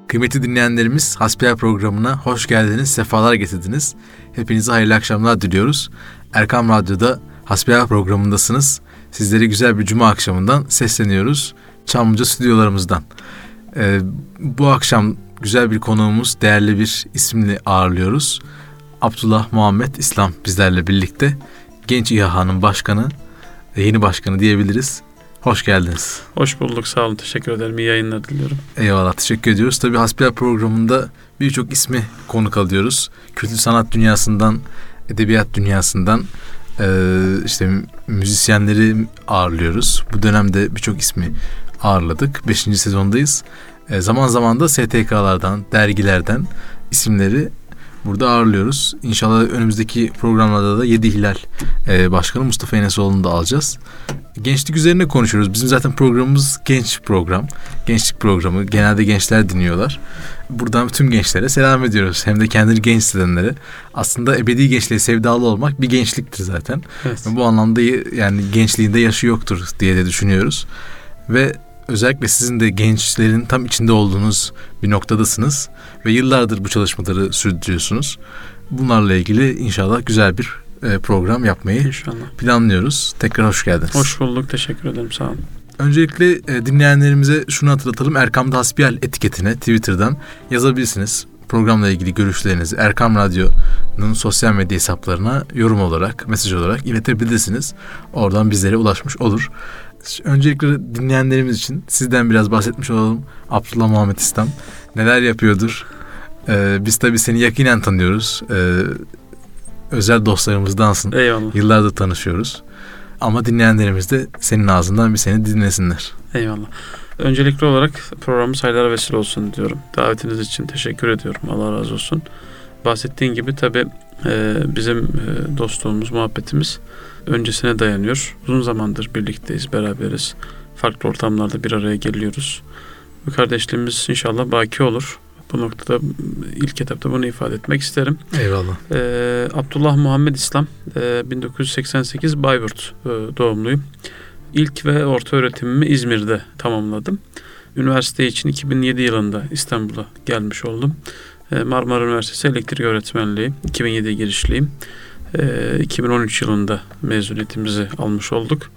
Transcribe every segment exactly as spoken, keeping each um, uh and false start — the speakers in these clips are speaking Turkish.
Kıymetli dinleyenlerimiz, Hasbihal programına hoş geldiniz, sefalar getirdiniz. Hepinize hayırlı akşamlar diliyoruz. Erkam Radyo'da Hasbihal programındasınız. Sizlere güzel bir cuma akşamından sesleniyoruz. Çamlıca stüdyolarımızdan. Ee, bu akşam güzel bir konuğumuz, değerli bir isimle ağırlıyoruz. Abdullah Muhammed İslam bizlerle birlikte. Genç İHA'nın başkanı, yeni başkanı diyebiliriz. Hoş geldiniz. Hoş bulduk, sağ olun, teşekkür ederim. İyi yayınlar diliyorum. Eyvallah, teşekkür ediyoruz. Tabii Hasbihal programında birçok ismi konuk alıyoruz. Kültür sanat dünyasından, edebiyat dünyasından işte müzisyenleri ağırlıyoruz. Bu dönemde birçok ismi ağırladık. Beşinci sezondayız. Zaman zaman da S T K'lardan, dergilerden isimleri burada ağırlıyoruz. İnşallah önümüzdeki programlarda da Yedi Hilal e, Başkanı Mustafa Enesoğlu'nu da alacağız. Gençlik üzerine konuşuyoruz. Bizim zaten programımız genç program. Gençlik programı. Genelde gençler dinliyorlar. Buradan tüm gençlere selam ediyoruz. Hem de kendini genç hissedenlere. Aslında ebedi gençliğe sevdalı olmak bir gençliktir zaten. Evet. Bu anlamda yani gençliğinde yaşı yoktur diye de düşünüyoruz. Ve özellikle sizin de gençlerin tam içinde olduğunuz bir noktadasınız ve yıllardır bu çalışmaları sürdürüyorsunuz. Bunlarla ilgili inşallah güzel bir program yapmayı inşallah planlıyoruz. Tekrar hoş geldiniz. Hoş bulduk, teşekkür ederim, sağ olun. Öncelikle dinleyenlerimize şunu hatırlatalım. Erkam'da Hasbihal etiketine Twitter'dan yazabilirsiniz. Programla ilgili görüşlerinizi Erkam Radyo'nun sosyal medya hesaplarına yorum olarak, mesaj olarak iletebilirsiniz. Oradan bizlere ulaşmış olur. Öncelikle dinleyenlerimiz için sizden biraz bahsetmiş olalım. Abdullah Muhammed İslam neler yapıyordur? Ee, biz tabii seni yakinen tanıyoruz. Ee, özel dostlarımızdansın. Eyvallah. Yıllardır tanışıyoruz. Ama dinleyenlerimiz de senin ağzından bir seni dinlesinler. Eyvallah. Öncelikli olarak programımız hayırlara vesile olsun diyorum. Davetiniz için teşekkür ediyorum. Allah razı olsun. Bahsettiğin gibi tabii e, bizim e, dostluğumuz, muhabbetimiz öncesine dayanıyor. Uzun zamandır birlikteyiz, beraberiz. Farklı ortamlarda bir araya geliyoruz. Bu kardeşliğimiz inşallah baki olur. Bu noktada ilk etapta bunu ifade etmek isterim. Eyvallah. Ee, Abdullah Muhammed İslam, e, bin dokuz yüz seksen sekiz Bayburt e, doğumluyum. İlk ve orta öğretimimi İzmir'de tamamladım. Üniversite için iki bin yedi yılında İstanbul'a gelmiş oldum. E, Marmara Üniversitesi Elektrik Öğretmenliği, iki bin yedi girişliyim. E, iki bin on üç yılında mezuniyetimizi almış olduk.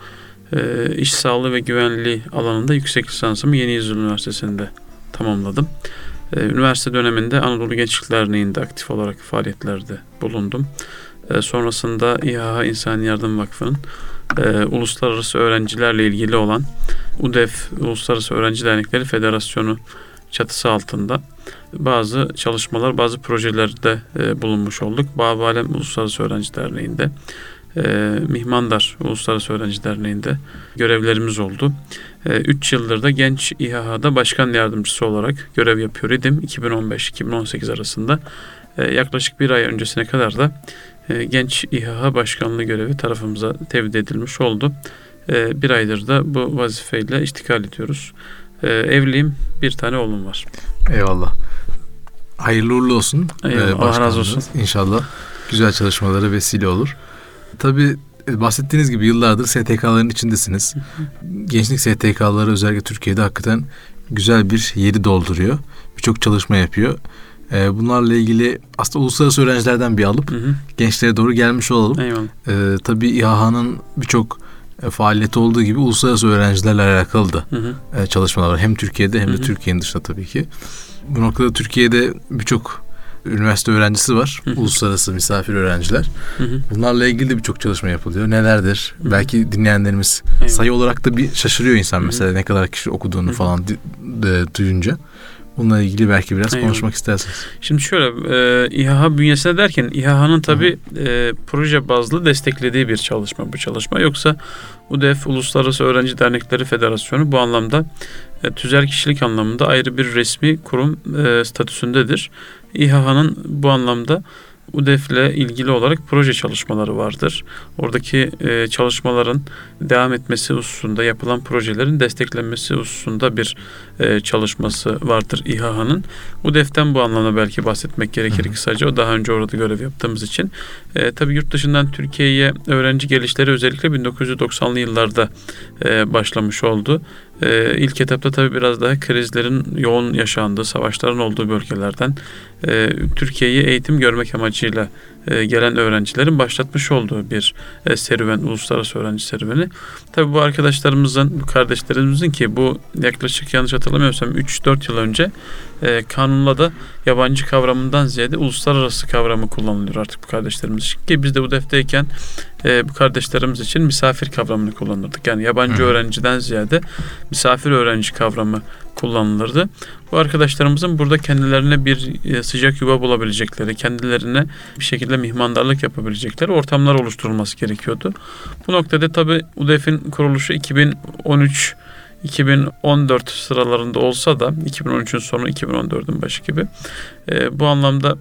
E, İş sağlığı ve güvenliği alanında yüksek lisansımı Yeni Yüzyıl Üniversitesi'nde tamamladım. Üniversite döneminde Anadolu Gençlik Derneği'nde aktif olarak faaliyetlerde bulundum. E, sonrasında İHA İnsani Yardım Vakfı'nın e, uluslararası öğrencilerle ilgili olan U D E F Uluslararası Öğrenci Dernekleri Federasyonu çatısı altında bazı çalışmalar, bazı projelerde e, bulunmuş olduk. Bab-ı Alem Uluslararası Öğrenci Derneği'nde, e, Mihmandar Uluslararası Öğrenci Derneği'nde görevlerimiz oldu. Üç yıldır da Genç İHA'da başkan yardımcısı olarak görev yapıyor idim. iki bin on beş iki bin on sekiz arasında yaklaşık bir ay öncesine kadar da Genç İHA başkanlığı görevi tarafımıza tevdi edilmiş oldu. Bir aydır da bu vazifeyle iştikal ediyoruz. Evliyim, bir tane oğlum var. Eyvallah. Hayırlı uğurlu olsun. Eyvallah, Allah razı olsun. İnşallah güzel çalışmalara vesile olur. Tabii bahsettiğiniz gibi yıllardır S T K'ların içindesiniz. Gençlik S T K'ları özellikle Türkiye'de hakikaten güzel bir yeri dolduruyor. Birçok çalışma yapıyor. Bunlarla ilgili aslında uluslararası öğrencilerden bir alıp hı hı. gençlere doğru gelmiş olalım. Eyvallah. Ee, tabii İHA'nın birçok faaliyeti olduğu gibi uluslararası öğrencilerle alakalı da hı hı. çalışmalar var. Hem Türkiye'de hem de hı hı. Türkiye'nin dışında tabii ki. Bu noktada Türkiye'de birçok üniversite öğrencisi var. Hı hı. Uluslararası misafir öğrenciler. Hı hı. Bunlarla ilgili de birçok çalışma yapılıyor. Nelerdir? Hı hı. Belki dinleyenlerimiz Eyvallah. sayı olarak da bir şaşırıyor insan. Hı hı. Mesela ne kadar kişi okuduğunu hı hı. falan de, duyunca. Bununla ilgili belki biraz Eyvallah. konuşmak istersiniz. Şimdi şöyle, e, İHA bünyesine derken İHA'nın tabii e, proje bazlı desteklediği bir çalışma bu çalışma. Yoksa U D E F Uluslararası Öğrenci Dernekleri Federasyonu bu anlamda e, tüzel kişilik anlamında ayrı bir resmi kurum e, statüsündedir. İHA'nın bu anlamda U D E F ile ilgili olarak proje çalışmaları vardır. Oradaki e, çalışmaların devam etmesi hususunda, yapılan projelerin desteklenmesi hususunda bir e, çalışması vardır İHA'nın. U D E F'ten bu anlamda belki bahsetmek gerekir kısaca. O daha önce orada görev yaptığımız için. E, tabii yurt dışından Türkiye'ye öğrenci gelişleri özellikle bin dokuz yüz doksanlı yıllarda e, başlamış oldu. Ee, ilk etapta tabii biraz daha krizlerin yoğun yaşandığı, savaşların olduğu bölgelerden e, Türkiye'yi eğitim görmek amacıyla e, gelen öğrencilerin başlatmış olduğu bir e, serüven, uluslararası öğrenci serüveni. Tabii bu arkadaşlarımızın, bu kardeşlerimizin ki bu yaklaşık yanlış hatırlamıyorsam üç dört yıl önce e, kanunla da yabancı kavramından ziyade uluslararası kavramı kullanılıyor artık bu kardeşlerimiz için. Ki biz de U D E F'teyken e, bu kardeşlerimiz için misafir kavramını kullanırdık. Yani yabancı Hı. öğrenciden ziyade misafir öğrenci kavramı kullanılırdı. Bu arkadaşlarımızın burada kendilerine bir e, sıcak yuva bulabilecekleri, kendilerine bir şekilde mihmandarlık yapabilecekleri ortamlar oluşturulması gerekiyordu. Bu noktada tabii U D E F'in kuruluşu iki bin on üç iki bin on dört sıralarında olsa da iki bin on üçün sonu iki bin on dördün başı gibi e, bu anlamda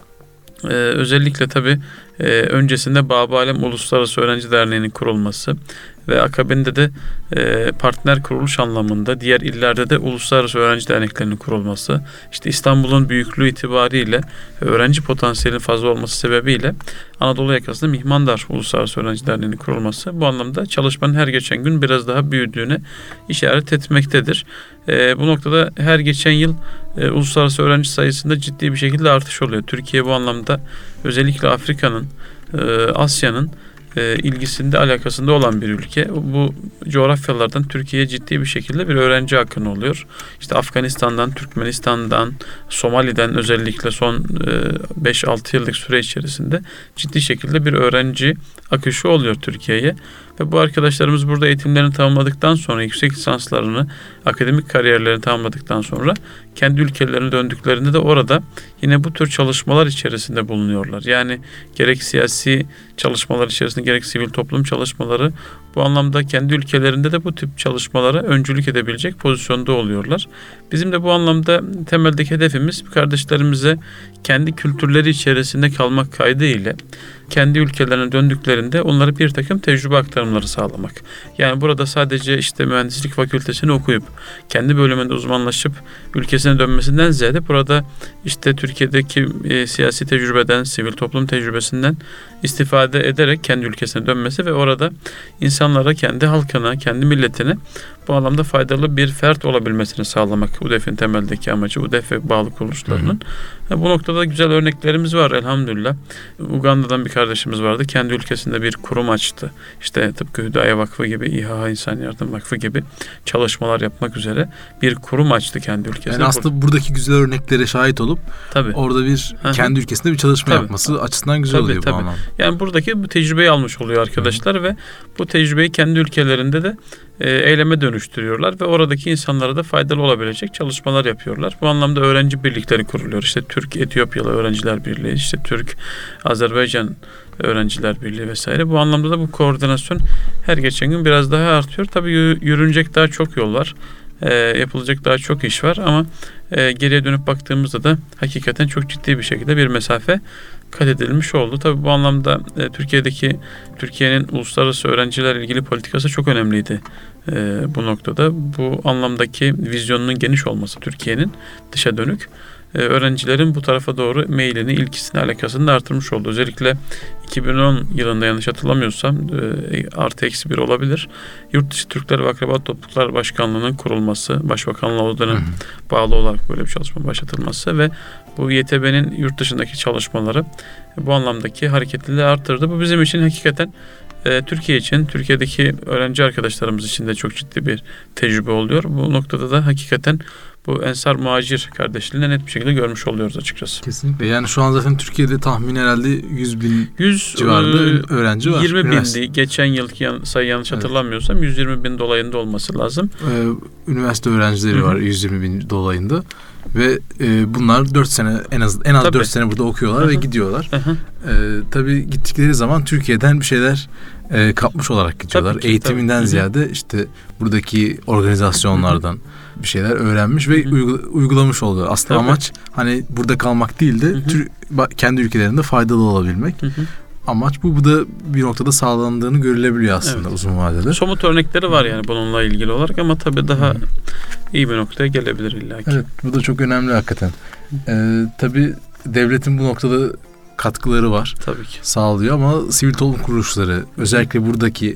e, özellikle tabii e, öncesinde Bab-ı Alem Uluslararası Öğrenci Derneği'nin kurulması ve akabinde de e, partner kuruluş anlamında diğer illerde de uluslararası öğrenci derneklerinin kurulması, işte İstanbul'un büyüklüğü itibariyle öğrenci potansiyelinin fazla olması sebebiyle Anadolu yakasında Mihmandar Uluslararası Öğrenci Derneği'nin kurulması bu anlamda çalışmanın her geçen gün biraz daha büyüdüğüne işaret etmektedir. E, bu noktada her geçen yıl e, uluslararası öğrenci sayısında ciddi bir şekilde artış oluyor. Türkiye bu anlamda özellikle Afrika'nın, e, Asya'nın E, ilgisinde, alakasında olan bir ülke. Bu coğrafyalardan Türkiye'ye ciddi bir şekilde bir öğrenci akını oluyor. İşte Afganistan'dan, Türkmenistan'dan, Somali'den özellikle son e, beş altı yıllık süre içerisinde ciddi şekilde bir öğrenci akışı oluyor Türkiye'ye. Ve bu arkadaşlarımız burada eğitimlerini tamamladıktan sonra, yüksek lisanslarını, akademik kariyerlerini tamamladıktan sonra kendi ülkelerine döndüklerinde de orada yine bu tür çalışmalar içerisinde bulunuyorlar. Yani gerek siyasi çalışmalar içerisinde gerek sivil toplum çalışmaları bu anlamda kendi ülkelerinde de bu tip çalışmalara öncülük edebilecek pozisyonda oluyorlar. Bizim de bu anlamda temeldeki hedefimiz kardeşlerimize kendi kültürleri içerisinde kalmak kaydıyla kendi ülkelerine döndüklerinde onlara bir takım tecrübe aktarımları sağlamak. Yani burada sadece işte mühendislik fakültesini okuyup kendi bölümünde uzmanlaşıp ülkesine dönmesinden ziyade burada işte Türkiye'deki e, siyasi tecrübeden, sivil toplum tecrübesinden istifade ederek kendi ülkesine dönmesi ve orada insanlara, kendi halkına, kendi milletine bu anlamda faydalı bir fert olabilmesini sağlamak U D E F'in temeldeki amacı, U D E F ve bağlı kuruluşlarının. Hı hı. Bu noktada güzel örneklerimiz var elhamdülillah. Uganda'dan bir kardeşimiz vardı. Kendi ülkesinde bir kurum açtı. İşte tıpkı Hüdaya Vakfı gibi, İHA İnsan Yardım Vakfı gibi çalışmalar yapmak üzere bir kurum açtı kendi ülkesinde. Yani aslında buradaki güzel örneklere şahit olup tabii. orada bir Hı-hı. kendi ülkesinde bir çalışma tabii. yapması açısından güzel tabii, oluyor tabii. bu anlamda. Yani buradaki bu tecrübeyi almış oluyor arkadaşlar Hı-hı. ve bu tecrübeyi kendi ülkelerinde de e, eyleme dönüştürüyorlar ve oradaki insanlara da faydalı olabilecek çalışmalar yapıyorlar. Bu anlamda öğrenci birlikleri kuruluyor. İşte Türk-Etiyopyalı Öğrenciler Birliği, işte Türk-Azerbaycan Öğrenciler Birliği vesaire. Bu anlamda da bu koordinasyon her geçen gün biraz daha artıyor. Tabii yürünecek daha çok yol var. E, yapılacak daha çok iş var ama e, geriye dönüp baktığımızda da hakikaten çok ciddi bir şekilde bir mesafe kat edilmiş oldu. Tabii bu anlamda e, Türkiye'deki Türkiye'nin uluslararası öğrencilerle ilgili politikası çok önemliydi e, bu noktada. Bu anlamdaki vizyonunun geniş olması Türkiye'nin dışa dönük e, öğrencilerin bu tarafa doğru meylini, ilgisini, alakasını da artırmış oldu. Özellikle iki bin on yılında yanlış hatırlamıyorsam e, artı eksi bir olabilir. Yurtdışı Türkler ve Akraba Topluluklar Başkanlığı'nın kurulması, Başbakanlığa o dönem bağlı olarak böyle bir çalışma başlatılması ve bu Y T B'nin yurt dışındaki çalışmaları bu anlamdaki hareketliliği arttırdı. Bu bizim için hakikaten e, Türkiye için, Türkiye'deki öğrenci arkadaşlarımız için de çok ciddi bir tecrübe oluyor. Bu noktada da hakikaten bu Ensar Muhacir kardeşliğini net bir şekilde görmüş oluyoruz açıkçası. Kesinlikle. Yani şu an zaten Türkiye'de tahmin herhalde yüz bin yüz civarında öğrenci var. yirmi bindi. Geçen yılki yan, sayı yanlış evet. hatırlamıyorsam yüz yirmi bin dolayında olması lazım. Ee, üniversite öğrencileri Hı-hı. var yüz yirmi bin dolayında. Ve e, bunlar dört sene en az en az tabii. dört sene burada okuyorlar Hı-hı. ve gidiyorlar. E, tabii gittikleri zaman Türkiye'den bir şeyler e, kapmış olarak gidiyorlar. Ki, Eğitiminden tabii. ziyade işte buradaki organizasyonlardan Hı-hı. bir şeyler öğrenmiş ve uygula, uygulamış oluyor. Aslında tabii. amaç hani burada kalmak değil de tür, kendi ülkelerinde faydalı olabilmek. Hı-hı. Amaç bu. Bu da bir noktada sağlandığını görülebiliyor aslında evet. uzun vadede. Somut örnekleri var yani bununla ilgili olarak ama tabii daha hmm. iyi bir noktaya gelebilir illaki. Evet, bu da çok önemli hakikaten. Ee, tabii devletin bu noktada katkıları var. Tabii ki. Sağlıyor ama sivil toplum kuruluşları özellikle buradaki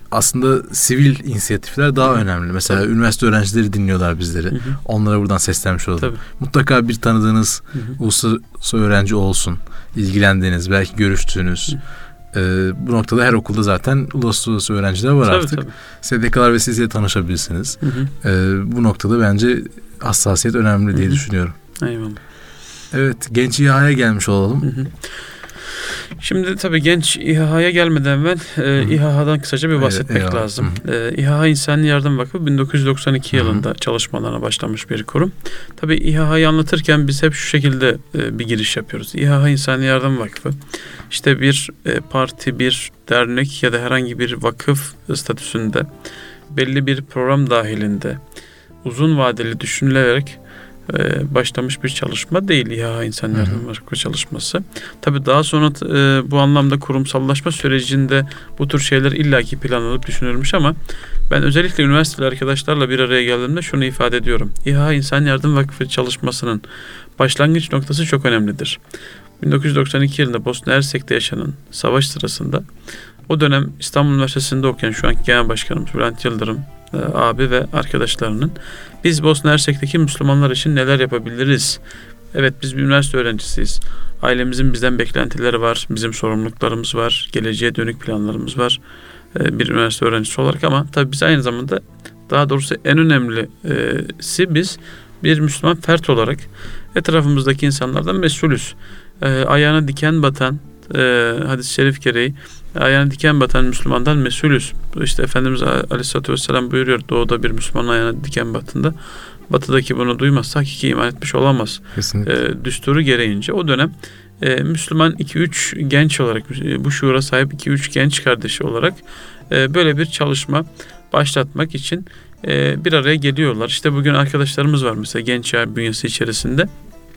aslında sivil inisiyatifler daha Hı-hı. önemli. Mesela Tabii. üniversite öğrencileri dinliyorlar bizleri. Hı-hı. Onlara buradan seslenmiş olalım. Tabii. Mutlaka bir tanıdığınız Hı-hı. uluslararası öğrenci olsun. İlgilendiğiniz, belki görüştüğünüz. Ee, bu noktada her okulda zaten uluslararası öğrenciler var tabii, artık. Tabii. S D K'lar ve sizle tanışabilirsiniz. Ee, bu noktada bence hassasiyet önemli diye Hı-hı. düşünüyorum. Eyvallah. Evet, genç İHA'ya gelmiş olalım. Hı-hı. Şimdi tabii genç İHA'ya gelmeden evvel e, İHA'dan kısaca bir bahsetmek evet, lazım. E, İHA İnsani Yardım Vakfı bin dokuz yüz doksan iki Hı-hı. yılında çalışmalarına başlamış bir kurum. Tabii İHA'yı anlatırken biz hep şu şekilde e, bir giriş yapıyoruz. İHA İnsani Yardım Vakfı işte bir e, parti, bir dernek ya da herhangi bir vakıf statüsünde belli bir program dahilinde uzun vadeli düşünülerek başlamış bir çalışma değil İHA İnsan Yardım Vakfı çalışması. Tabii daha sonra e, bu anlamda kurumsallaşma sürecinde bu tür şeyler illaki planlanıp düşünülmüş ama ben özellikle üniversiteli arkadaşlarla bir araya geldiğimde şunu ifade ediyorum. İHA İnsan Yardım Vakfı çalışmasının başlangıç noktası çok önemlidir. bin dokuz yüz doksan iki yılında Bosna Hersek'te yaşanan savaş sırasında o dönem İstanbul Üniversitesi'nde okuyan şu anki Genel Başkanımız Bülent Yıldırım abi ve arkadaşlarının biz Bosna Hersek'teki Müslümanlar için neler yapabiliriz? Evet, biz bir üniversite öğrencisiyiz. Ailemizin bizden beklentileri var, bizim sorumluluklarımız var, geleceğe dönük planlarımız var bir üniversite öğrencisi olarak ama tabii biz aynı zamanda daha doğrusu en önemlisi biz bir Müslüman fert olarak etrafımızdaki insanlardan mesulüz. Ayağına diken batan e, hadis-i şerif gereği ayağına diken batan Müslümandan mesulüz. İşte Efendimiz Aleyhisselatü Vesselam buyuruyor, doğuda bir Müslüman ayağına diken batında batıdaki bunu duymazsa hakiki iman etmiş olamaz. E, düsturu gereğince o dönem e, Müslüman iki üç genç olarak e, bu şuura sahip iki üç genç kardeşi olarak e, böyle bir çalışma başlatmak için e, bir araya geliyorlar. İşte bugün arkadaşlarımız var mesela genç yağ bünyesi içerisinde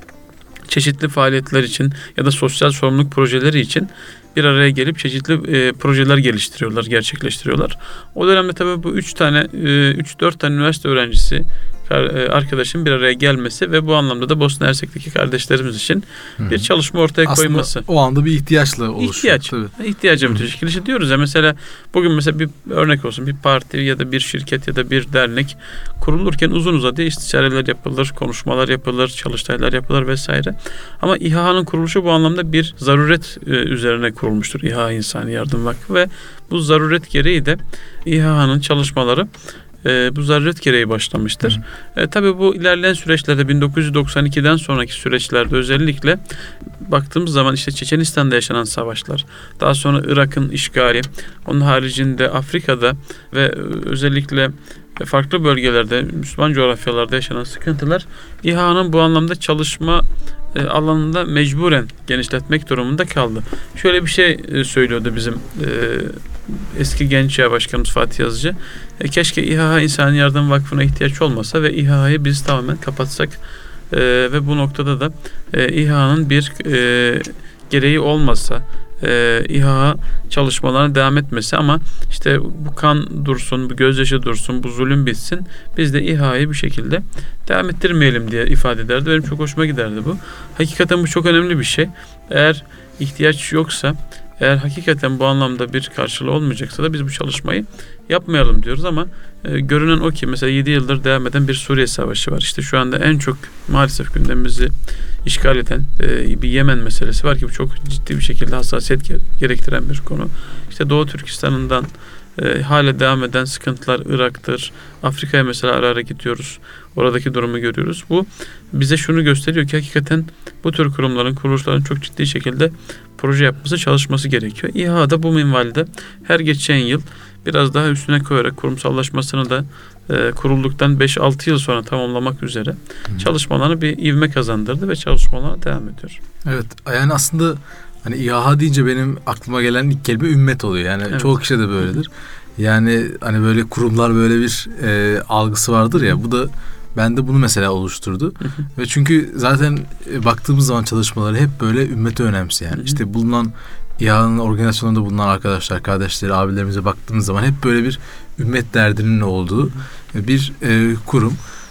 çeşitli faaliyetler için ya da sosyal sorumluluk projeleri için bir araya gelip çeşitli e, projeler geliştiriyorlar, gerçekleştiriyorlar. O dönemde tabii bu üç tane, üç dört tane üniversite öğrencisi arkadaşın bir araya gelmesi ve bu anlamda da Bosna Hersek'teki kardeşlerimiz için Hı-hı. bir çalışma ortaya aslında koyması. Aslında o anda bir ihtiyaçla oluşuyor. İhtiyaç. Tabii. İhtiyaca müteşekkil. İşte diyoruz ya mesela bugün mesela bir örnek olsun, bir parti ya da bir şirket ya da bir dernek kurulurken uzun uzadıya istişareler yapılır, konuşmalar yapılır, çalıştaylar yapılır vesaire. Ama İHA'nın kuruluşu bu anlamda bir zaruret e, üzerine kurulmuştur. İHA İnsani Yardım Vakfı ve bu zaruret gereği de İHA'nın çalışmaları E, bu zaruret gereği başlamıştır. E, tabii bu ilerleyen süreçlerde bin dokuz yüz doksan ikiden sonraki süreçlerde özellikle baktığımız zaman işte Çeçenistan'da yaşanan savaşlar, daha sonra Irak'ın işgali, onun haricinde Afrika'da ve özellikle farklı bölgelerde, Müslüman coğrafyalarda yaşanan sıkıntılar İHA'nın bu anlamda çalışma e, alanında mecburen genişletmek durumunda kaldı. Şöyle bir şey e, söylüyordu bizim e, eski genç yağ başkanımız Fatih Yazıcı. E, keşke İHA İnsani Yardım Vakfı'na ihtiyaç olmasa ve İHA'yı biz tamamen kapatsak e, ve bu noktada da e, İHA'nın bir e, gereği olmasa e, İHA çalışmalarına devam etmesi ama işte bu kan dursun, bu gözyaşı dursun, bu zulüm bitsin. Biz de İHA'yı bir şekilde devam ettirmeyelim diye ifade ederdi. Benim çok hoşuma giderdi bu. Hakikaten bu çok önemli bir şey. Eğer ihtiyaç yoksa, eğer hakikaten bu anlamda bir karşılığı olmayacaksa da biz bu çalışmayı yapmayalım diyoruz ama e, görünen o ki mesela yedi yıldır devam eden bir Suriye Savaşı var. İşte şu anda en çok maalesef gündemimizi işgal eden e, bir Yemen meselesi var ki bu çok ciddi bir şekilde hassasiyet gerektiren bir konu. İşte Doğu Türkistan'ından e, hala devam eden sıkıntılar Irak'tır. Afrika'ya mesela ara ara gidiyoruz. Oradaki durumu görüyoruz. Bu bize şunu gösteriyor ki hakikaten bu tür kurumların, kuruluşların çok ciddi şekilde proje yapması, çalışması gerekiyor. İHA da bu minvalde her geçen yıl biraz daha üstüne koyarak kurumsallaşmasını da e, kurulduktan beş altı yıl sonra tamamlamak üzere Hı. çalışmalarını bir ivme kazandırdı ve çalışmalarına devam ediyor. Evet, yani aslında hani İHA deyince benim aklıma gelen ilk kelime ümmet oluyor. Yani evet. Çoğu kişi de böyledir. Yani hani böyle kurumlar böyle bir e, algısı vardır ya, bu da bende bunu mesela oluşturdu. Hı hı. Ve çünkü zaten e, baktığımız zaman çalışmaları hep böyle ümmeti önemseyen, hı hı. işte bulunan İHA'nın organizasyonunda bulunan arkadaşlar, kardeşleri, abilerimize baktığımız zaman hep böyle bir ümmet derdinin olduğu hı hı. bir e, kurum.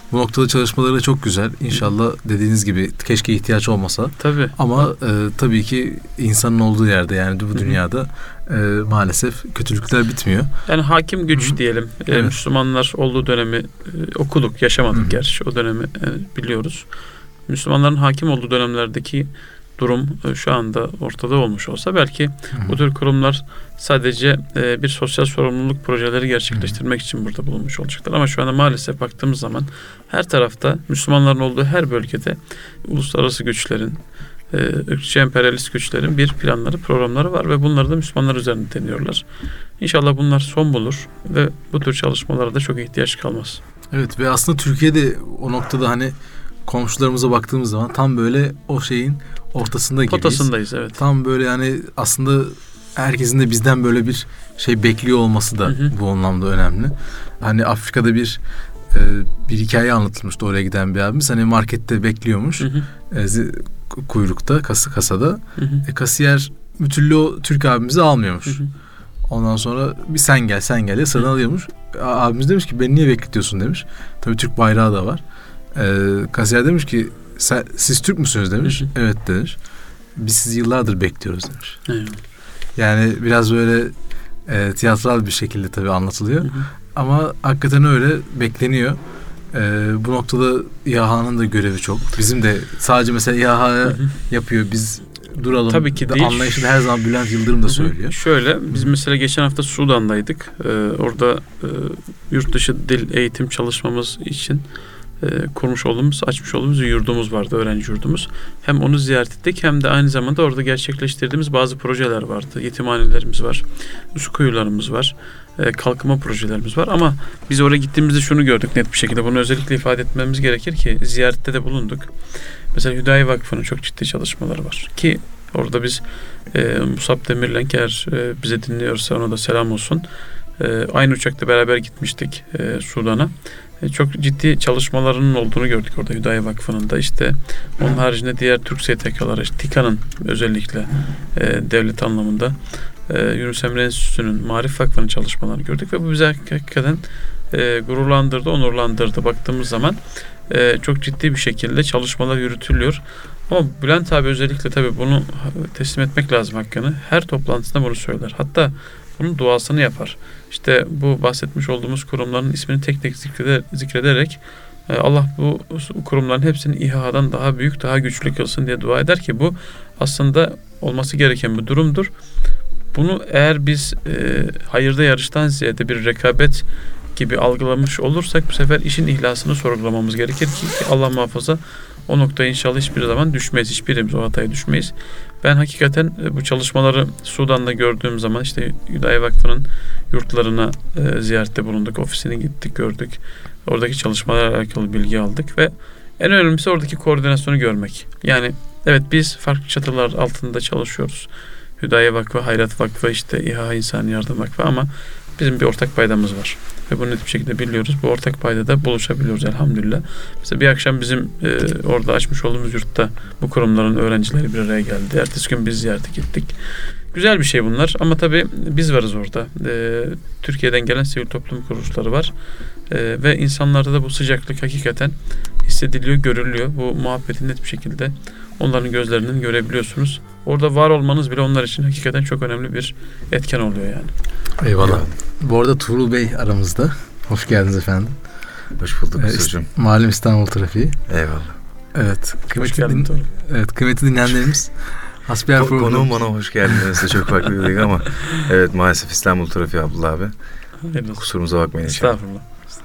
Bu noktada çalışmaları da çok güzel. İnşallah dediğiniz gibi keşke ihtiyaç olmasa. Tabii. Ama e, tabii ki insanın olduğu yerde, yani bu dünyada e, maalesef kötülükler bitmiyor. Yani hakim güç Hı-hı. diyelim. E, evet. Müslümanlar olduğu dönemi e, okuduk, yaşamadık Hı-hı. gerçi. O dönemi e, biliyoruz. Müslümanların hakim olduğu dönemlerdeki durum e, şu anda ortada olmuş olsa belki Hı-hı. bu tür kurumlar sadece e, bir sosyal sorumluluk projeleri gerçekleştirmek Hı-hı. için burada bulunmuş olacaklar. Ama şu anda maalesef baktığımız zaman her tarafta Müslümanların olduğu her bölgede uluslararası güçlerin, e, ırkçı emperyalist güçlerin bir planları, programları var ve bunları da Müslümanlar üzerinde deniyorlar. İnşallah bunlar son bulur ve bu tür çalışmalara da çok ihtiyaç kalmaz. Evet, ve aslında Türkiye'de o noktada hani komşularımıza baktığımız zaman tam böyle o şeyin ortasında gibiyiz. Potasındayız, evet. Tam böyle yani aslında herkesin de bizden böyle bir şey bekliyor olması da hı hı. bu anlamda önemli. Hani Afrika'da bir e, bir hikaye anlatılmıştı oraya giden bir abimiz. Hani markette bekliyormuş. Hı hı. E, kuyrukta, kasa, kasada. Hı hı. E, kasiyer bir türlü o Türk abimizi almıyormuş. Hı hı. Ondan sonra bir sen gel sen gel diye sıradan alıyormuş. Abimiz demiş ki beni niye bekletiyorsun demiş. Tabii Türk bayrağı da var. Ee, kasiyer demiş ki sen, siz Türk müsünüz demiş. Hı hı. Evet demiş. Biz sizi yıllardır bekliyoruz demiş. Evet. Yani biraz böyle e, tiyatral bir şekilde tabii anlatılıyor. Hı hı. Ama hakikaten öyle bekleniyor. Ee, bu noktada İHA'nın da görevi çok. Bizim de sadece mesela İHA yapıyor. Biz duralım. Tabii ki değil. Anlayışını her zaman Bülent Yıldırım da söylüyor. Şöyle, biz mesela geçen hafta Sudan'daydık. Ee, orada e, yurt dışı dil eğitim çalışmamız için e, kurmuş olduğumuz, açmış olduğumuz bir yurdumuz vardı, öğrenci yurdumuz. Hem onu ziyaret ettik hem de aynı zamanda orada gerçekleştirdiğimiz bazı projeler vardı. Yetimhanelerimiz var, su kuyularımız var, e, kalkınma projelerimiz var. Ama biz oraya gittiğimizde şunu gördük net bir şekilde. Bunu özellikle ifade etmemiz gerekir ki ziyarette de bulunduk. Mesela Hüdayi Vakfı'nın çok ciddi çalışmaları var. Ki orada biz e, Musab Demirlenk eğer e, bize dinliyorsa ona da selam olsun. E, aynı uçakta beraber gitmiştik e, Sudan'a. E, çok ciddi çalışmalarının olduğunu gördük orada Hüdayi Vakfı'nın da. İşte onun haricinde diğer Türk S T K'ları, işte TİKA'nın özellikle e, devlet anlamında e, Yunus Emre Enstitüsü'nün, Marif Vakfı'nın çalışmalarını gördük ve bu bize hakikaten e, gururlandırdı, onurlandırdı. Baktığımız zaman e, çok ciddi bir şekilde çalışmalar yürütülüyor. Ama Bülent abi özellikle tabii bunu teslim etmek lazım hakkını. Her toplantısında bunu söyler. Hatta bunun duasını yapar. İşte bu bahsetmiş olduğumuz kurumların ismini tek tek zikreder, zikrederek Allah bu kurumların hepsini İHA'dan daha büyük, daha güçlü kılsın diye dua eder ki bu aslında olması gereken bir durumdur. Bunu eğer biz e, hayırda yarıştan ziyade bir rekabet gibi algılamış olursak bu sefer işin ihlasını sorgulamamız gerekir ki Allah muhafaza o noktaya inşallah hiçbir zaman düşmeyiz. Hiçbirimiz o hataya düşmeyiz. Ben hakikaten bu çalışmaları Sudan'da gördüğüm zaman işte Hüdayi Vakfı'nın yurtlarına e, ziyarette bulunduk. Ofisine gittik, gördük. Oradaki çalışmalarla alakalı bilgi aldık ve en önemlisi oradaki koordinasyonu görmek. Yani evet biz farklı çatılar altında çalışıyoruz. Hüdayi Vakfı, Hayrat Vakfı, işte İHA İnsan Yardım Vakfı ama bizim bir ortak paydamız var. Ve bunu net bir şekilde biliyoruz. Bu ortak paydada buluşabiliyoruz elhamdülillah. Mesela bir akşam bizim e, orada açmış olduğumuz yurtta bu kurumların öğrencileri bir araya geldi. Ertesi gün biz ziyarete gittik. Güzel bir şey bunlar ama tabii biz varız orada. E, Türkiye'den gelen sivil toplum kuruluşları var. E, ve insanlarda da bu sıcaklık hakikaten hissediliyor, görülüyor. Bu muhabbeti net bir şekilde onların gözlerinden görebiliyorsunuz. Orada var olmanız bile onlar için hakikaten çok önemli bir etken oluyor yani. Eyvallah. Bu arada Tuğrul Bey aramızda. Hoş geldiniz efendim. Hoş bulduk ee, hocam. Malum İstanbul trafiği. Eyvallah. Evet. Kıymetli, din, evet, kıymetli dinleyenlerimiz. Hasbihal programı. Konuğum bana hoş geldiniz. Çok farklı dedik ama evet maalesef İstanbul trafiği Abdullah abi. Evet. Kusurumuza bakmayın inşallah. Estağfurullah.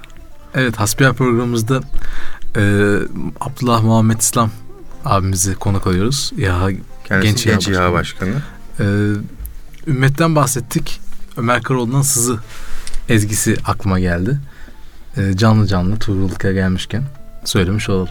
Evet, Hasbihal programımızda e, Abdullah Muhammed İslam abimizi konuk alıyoruz. İHA Kendisi Genç, Genç İHA Başkanı. Ee, ümmetten bahsettik. Ömer Karaoğlu'ndan Sızı ezgisi aklıma geldi. Ee, canlı canlı Tuğrul'da gelmişken söylemiş olalım.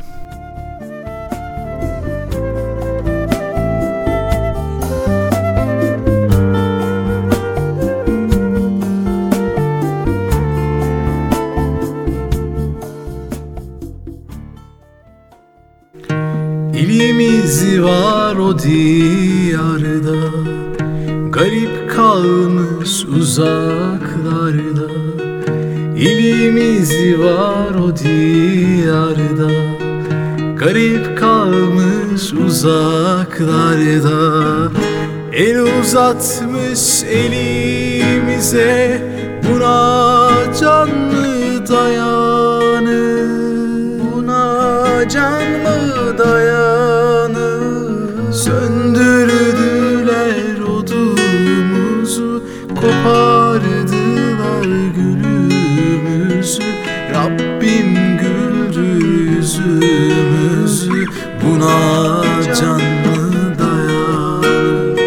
İlimiz var o diyarda, garip kalmış uzaklarda. İlimiz var o diyarda, garip kalmış uzaklarda. El uzatmış elimize, buna can mı dayanır? Buna can mı dayanır? Söndürdüler odumuzu, kopardılar gülümüzü. Rabbim güldür yüzümüzü, buna can mı dayanır?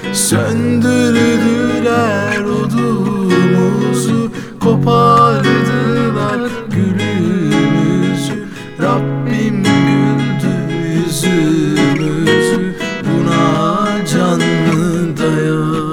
Söndürdüler odumuzu, kopardılar gülümüzü. Rabbim güldür yüzümüzü, buna can mı dayanır?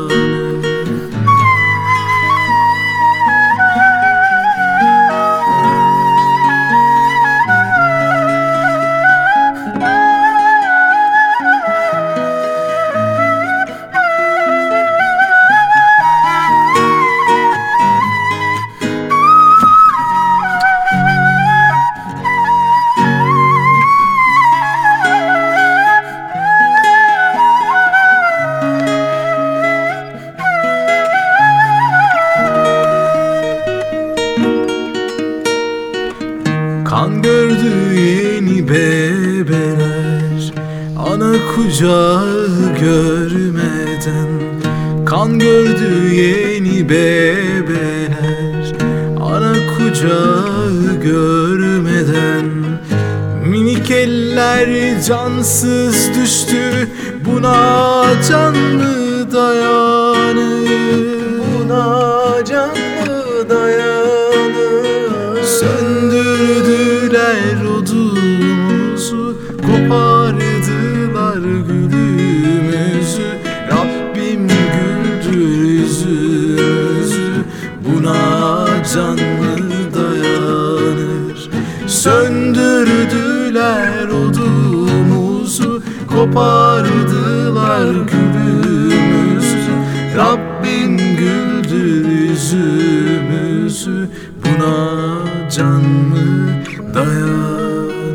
Kan gördü yeni bebeler, ana kucağı görmeden. Kan gördü yeni bebeler, ana kucağı görmeden. Minik eller cansız düştü, buna can mı dayanır? Buna can mı dayanır? Söndürdüler odumuzu, kopardılar gülümüzü. Rabbim güldür yüzümüzü, buna can mı dayanır? Söndürdüler odumuzu, kopardılar gülümüzü. Rabbim güldür yüzümüzü, buna can mı dayanır?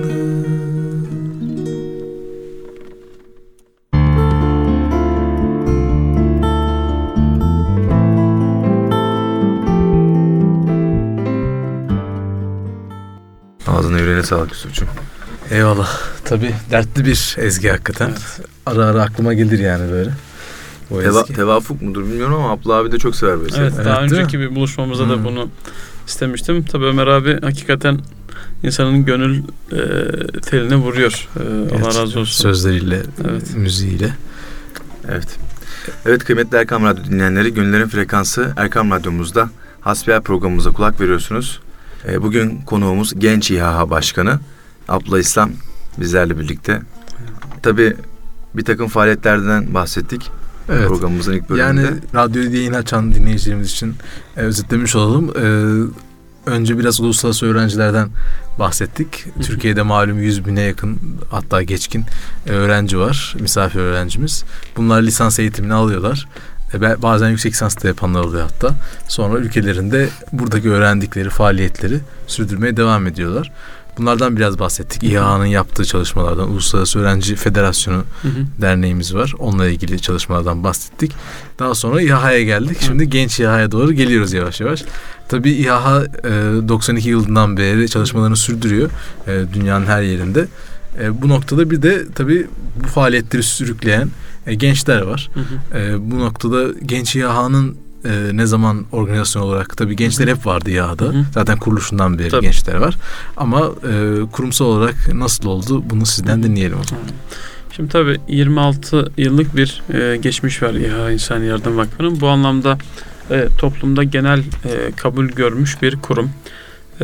Ağzına yüreğine sağlık Yusuf'cum. Eyvallah. Tabii dertli bir ezgi hakikaten. Evet. Ara ara aklıma gelir yani böyle. O Teva, tevafuk mudur bilmiyorum ama Abdullah abi de çok sever böyle. Evet, şeyler. daha Evet, önceki bir buluşmamızda hmm. da bunu istemiştim. Tabii Ömer abi hakikaten insanın gönül e, teline vuruyor. E, evet, Allah razı olsun. Sözleriyle, evet. müziğiyle. Evet. Evet kıymetli Erkam Radyo dinleyenleri, Gönüllerin Frekansı Erkam Radyomuzda hasbihal programımıza kulak veriyorsunuz. E, bugün konuğumuz Genç İHA Başkanı Abdullah İslam bizlerle birlikte. Tabii bir takım faaliyetlerden bahsettik. Evet. Programımızın ilk bölümünde. Yani radyoyu yayın açan dinleyicilerimiz için e, özetlemiş olalım. E, önce biraz uluslararası öğrencilerden bahsettik. Hı hı. Türkiye'de malum yüz bine yakın, hatta geçkin e, öğrenci var. Misafir öğrencimiz. Bunlar lisans eğitimini alıyorlar. E, bazen yüksek lisans da yapanlar oluyor hatta. Sonra ülkelerinde buradaki öğrendikleri faaliyetleri sürdürmeye devam ediyorlar. Bunlardan biraz bahsettik. İHA'nın yaptığı çalışmalardan, Uluslararası Öğrenci Federasyonu hı hı. derneğimiz var. Onunla ilgili çalışmalardan bahsettik. Daha sonra İHA'ya geldik. Şimdi hı. Genç İHA'ya doğru geliyoruz yavaş yavaş. Tabii İHA doksan iki yılından beri çalışmalarını sürdürüyor dünyanın her yerinde. Bu noktada bir de tabii bu faaliyetleri sürükleyen gençler var. Hı hı. Bu noktada Genç İHA'nın Ee, ne zaman organizasyon olarak, tabii gençler hep vardı İHA'da. Hı hı. Zaten kuruluşundan beri tabii. gençler var. Ama e, kurumsal olarak nasıl oldu, bunu sizden hı. dinleyelim o zaman. Şimdi tabii yirmi altı yıllık bir e, geçmiş var İHA İnsani Yardım Vakfı'nın. Bu anlamda e, toplumda genel e, kabul görmüş bir kurum. E,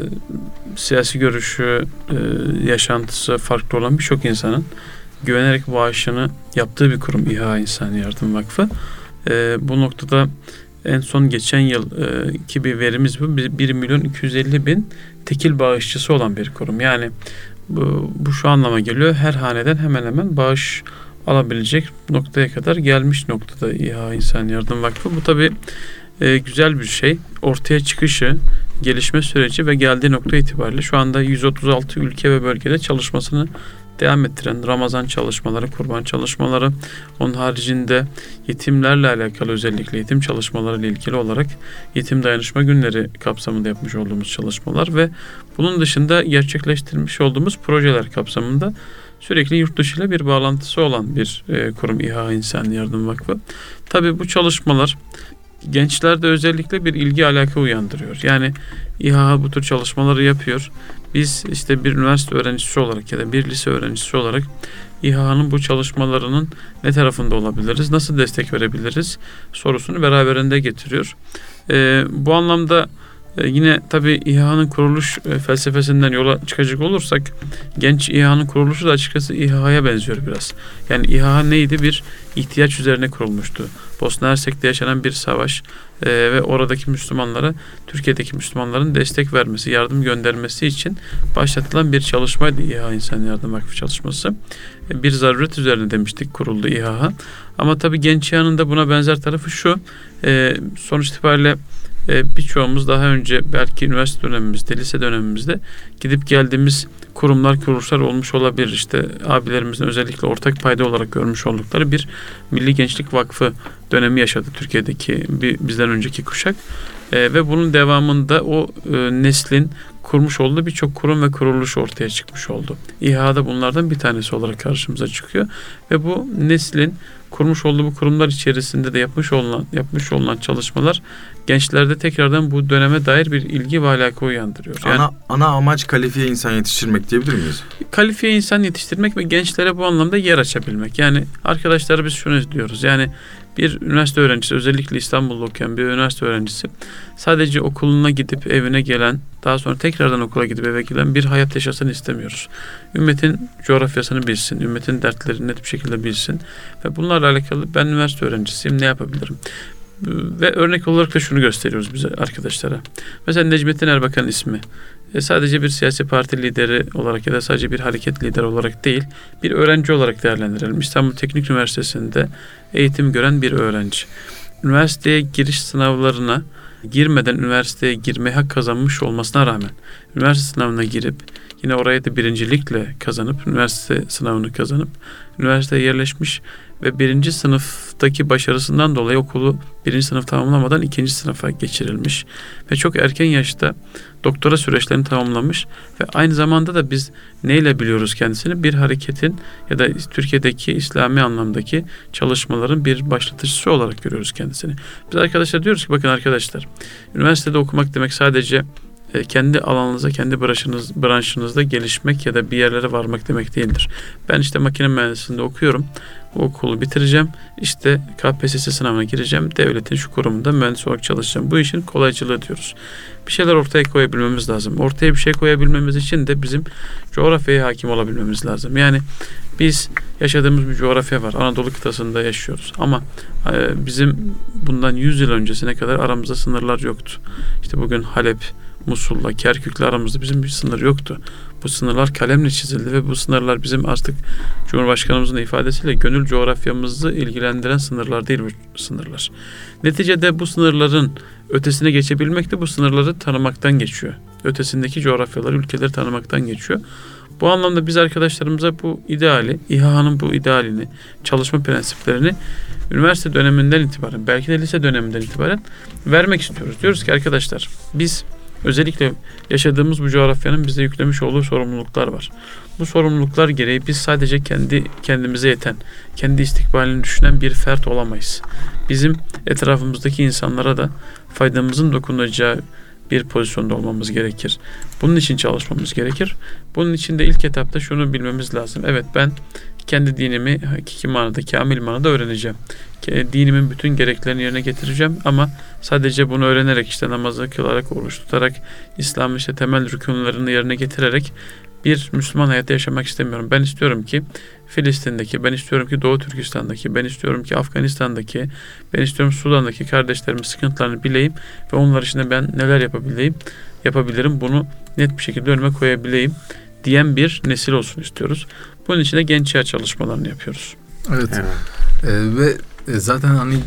siyasi görüşü, e, yaşantısı farklı olan birçok insanın güvenerek bağışını yaptığı bir kurum İHA İnsani Yardım Vakfı. E, bu noktada en son geçen yıl e, ki bir verimiz bu. bir milyon iki yüz elli bin tekil bağışçısı olan bir kurum. Yani bu, bu şu anlama geliyor. Her haneden hemen hemen bağış alabilecek noktaya kadar gelmiş noktada İHA İnsani Yardım Vakfı. Bu tabii e, güzel bir şey. Ortaya çıkışı, gelişme süreci ve geldiği nokta itibariyle şu anda yüz otuz altı ülke ve bölgede çalışmasını devam ettiren Ramazan çalışmaları, kurban çalışmaları, onun haricinde yetimlerle alakalı, özellikle yetim çalışmaları ile ilgili olarak yetim dayanışma günleri kapsamında yapmış olduğumuz çalışmalar ve bunun dışında gerçekleştirmiş olduğumuz projeler kapsamında sürekli yurt dışı ile bir bağlantısı olan bir e, kurum İHA İnsan Yardım Vakfı. Tabii bu çalışmalar gençlerde özellikle bir ilgi alaka uyandırıyor. Yani İHA bu tür çalışmaları yapıyor. Biz işte bir üniversite öğrencisi olarak ya da bir lise öğrencisi olarak İHA'nın bu çalışmalarının ne tarafında olabiliriz, nasıl destek verebiliriz sorusunu beraberinde getiriyor. Ee, bu anlamda e, yine tabii İHA'nın kuruluş e, felsefesinden yola çıkacak olursak, genç İHA'nın kuruluşu da açıkçası İHA'ya benziyor biraz. Yani İHA neydi? Bir ihtiyaç üzerine kurulmuştu. Bosna Hersek'te yaşanan bir savaş e, ve oradaki Müslümanlara, Türkiye'deki Müslümanların destek vermesi, yardım göndermesi için başlatılan bir çalışmaydı İHA İnsan Yardım Vakfı çalışması. E, bir zaruret üzerine demiştik kuruldu İHA. Ama tabii genç İHA'nın da buna benzer tarafı şu, e, sonuç itibariyle e, birçoğumuz daha önce belki üniversite dönemimizde, lise dönemimizde gidip geldiğimiz kurumlar, kuruluşlar olmuş olabilir. İşte abilerimizin özellikle ortak payda olarak görmüş oldukları bir Milli Gençlik Vakfı dönemi yaşadı Türkiye'deki bir, bizden önceki kuşak. E, ve bunun devamında o e, neslin kurmuş olduğu birçok kurum ve kuruluş ortaya çıkmış oldu. İHA da bunlardan bir tanesi olarak karşımıza çıkıyor ve bu neslin kurmuş olduğu bu kurumlar içerisinde de yapmış olunan yapmış olunan çalışmalar gençlerde tekrardan bu döneme dair bir ilgi ve alaka uyandırıyor. Yani ana, ana amaç kalifiye insan yetiştirmek diyebilir miyiz? Kalifiye insan yetiştirmek ve gençlere bu anlamda yer açabilmek. Yani arkadaşlar biz şunu diyoruz. Yani bir üniversite öğrencisi, özellikle İstanbul'da okuyan bir üniversite öğrencisi sadece okuluna gidip evine gelen, daha sonra tekrardan okula gidip eve gelen bir hayat yaşasını istemiyoruz. Ümmetin coğrafyasını bilsin, ümmetin dertlerini net bir şekilde bilsin ve bunlarla alakalı ben üniversite öğrencisiyim, ne yapabilirim? Ve örnek olarak da şunu gösteriyoruz bize arkadaşlara. Mesela Necmettin Erbakan ismi. E sadece bir siyasi parti lideri olarak ya da sadece bir hareket lideri olarak değil, bir öğrenci olarak değerlendirelim. İstanbul Teknik Üniversitesi'nde eğitim gören bir öğrenci. Üniversiteye giriş sınavlarına girmeden üniversiteye girmeye hak kazanmış olmasına rağmen üniversite sınavına girip yine oraya da birincilikle kazanıp üniversite sınavını kazanıp üniversiteye yerleşmiş ve birinci sınıftaki başarısından dolayı okulu birinci sınıf tamamlamadan ikinci sınıfa geçirilmiş ve çok erken yaşta doktora süreçlerini tamamlamış ve aynı zamanda da biz neyle biliyoruz kendisini? Bir hareketin ya da Türkiye'deki İslami anlamdaki çalışmaların bir başlatıcısı olarak görüyoruz kendisini. Biz arkadaşlar diyoruz ki bakın arkadaşlar, üniversitede okumak demek sadece kendi alanınıza, kendi branşınız, branşınızda gelişmek ya da bir yerlere varmak demek değildir. Ben işte makine mühendisliğinde okuyorum. O okulu bitireceğim. İşte K P S S sınavına gireceğim. Devletin şu kurumunda mühendis olarak çalışacağım. Bu işin kolaycılığı diyoruz. Bir şeyler ortaya koyabilmemiz lazım. Ortaya bir şey koyabilmemiz için de bizim coğrafyaya hakim olabilmemiz lazım. Yani biz yaşadığımız bir coğrafya var. Anadolu kıtasında yaşıyoruz. Ama e, bizim bundan yüz yıl öncesine kadar aramızda sınırlar yoktu. İşte bugün Halep, Musul'la, Kerkük'le aramızda bizim bir sınır yoktu. Bu sınırlar kalemle çizildi ve bu sınırlar bizim artık Cumhurbaşkanımızın ifadesiyle gönül coğrafyamızı ilgilendiren sınırlar değil bu sınırlar. Neticede bu sınırların ötesine geçebilmek de bu sınırları tanımaktan geçiyor. Ötesindeki coğrafyaları, ülkeleri tanımaktan geçiyor. Bu anlamda biz arkadaşlarımıza bu ideali, İHA'nın bu idealini, çalışma prensiplerini üniversite döneminden itibaren, belki de lise döneminden itibaren vermek istiyoruz. Diyoruz ki arkadaşlar biz özellikle yaşadığımız bu coğrafyanın bize yüklemiş olduğu sorumluluklar var. Bu sorumluluklar gereği biz sadece kendi kendimize yeten, kendi istikbalini düşünen bir fert olamayız. Bizim etrafımızdaki insanlara da faydamızın dokunacağı bir pozisyonda olmamız gerekir. Bunun için çalışmamız gerekir. Bunun için de ilk etapta şunu bilmemiz lazım. Evet, ben kendi dinimi hakiki manada, kamil manada öğreneceğim. Dinimin bütün gereklerini yerine getireceğim ama sadece bunu öğrenerek, işte namazı kılarak, oruç tutarak, İslam'ın işte temel rükünlerini yerine getirerek bir Müslüman hayatı yaşamak istemiyorum. Ben istiyorum ki Filistin'deki, ben istiyorum ki Doğu Türkistan'daki, ben istiyorum ki Afganistan'daki, ben istiyorum Sudan'daki kardeşlerimin sıkıntılarını bileyim ve onlar için de ben neler yapabileyim, yapabilirim, bunu net bir şekilde önüme koyabileyim diyen bir nesil olsun istiyoruz. Bunun için de genç İHA çalışmalarını yapıyoruz. Evet. evet. Ee, ve zaten hani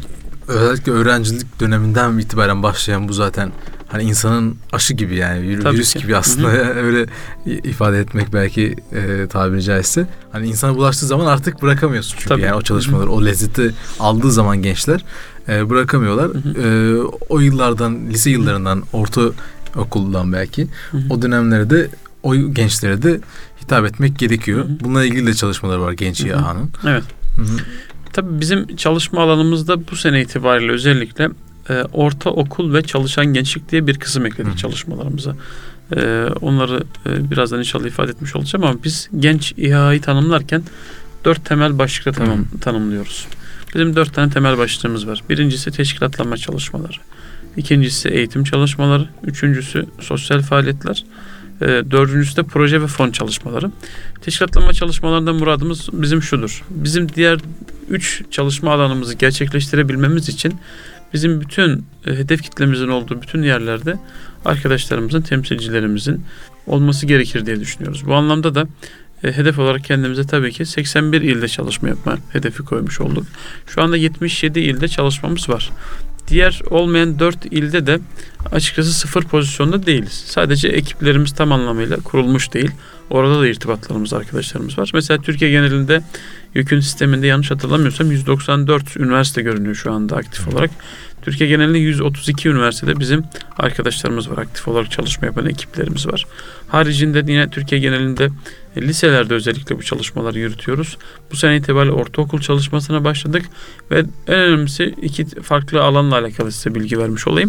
Özellikle öğrencilik döneminden itibaren başlayan bu zaten hani insanın aşı gibi yani vir- Tabii virüs ki. gibi aslında öyle ifade etmek belki e, tabiri caizse. Hani insana bulaştığı zaman artık bırakamıyorsun çünkü Tabii. yani o çalışmaları, o lezzeti aldığı zaman gençler e, bırakamıyorlar. Hı hı. E, o yıllardan, lise yıllarından, orta okuldan belki Hı hı. o dönemlerde de o gençlere de hitap etmek gerekiyor. Hı hı. Bununla ilgili de çalışmaları var Genç Hı hı. İHA'nın. Evet. Hı hı. Tabii bizim çalışma alanımızda bu sene itibariyle özellikle e, ortaokul ve çalışan gençlik diye bir kısım ekledik Hı. çalışmalarımıza. E, onları e, birazdan inşallah ifade etmiş olacağım ama biz genç İHA'yı tanımlarken dört temel başlıkla tamam, Hı. tanımlıyoruz. Bizim dört tane temel başlığımız var. Birincisi teşkilatlanma çalışmaları. İkincisi eğitim çalışmaları. Üçüncüsü sosyal faaliyetler. E, dördüncüsü de proje ve fon çalışmaları. Teşkilatlanma çalışmalarından muradımız bizim şudur. Bizim diğer üç çalışma alanımızı gerçekleştirebilmemiz için bizim bütün e, hedef kitlemizin olduğu bütün yerlerde arkadaşlarımızın, temsilcilerimizin olması gerekir diye düşünüyoruz. Bu anlamda da e, hedef olarak kendimize tabii ki seksen bir ilde çalışma yapma hedefi koymuş olduk. Şu anda yetmiş yedi ilde çalışmamız var. Diğer olmayan dört ilde de açıkçası sıfır pozisyonda değiliz. Sadece ekiplerimiz tam anlamıyla kurulmuş değil. Orada da irtibatlarımız, arkadaşlarımız var. Mesela Türkiye genelinde YÖK'ün sisteminde yanlış hatırlamıyorsam yüz doksan dört üniversite görünüyor şu anda aktif olarak. Türkiye genelinde yüz otuz iki üniversitede bizim arkadaşlarımız var. Aktif olarak çalışma yapan ekiplerimiz var. Haricinde yine Türkiye genelinde e, liselerde özellikle bu çalışmaları yürütüyoruz. Bu sene itibariyle ortaokul çalışmasına başladık ve en önemlisi iki farklı alanla alakalı size bilgi vermiş olayım.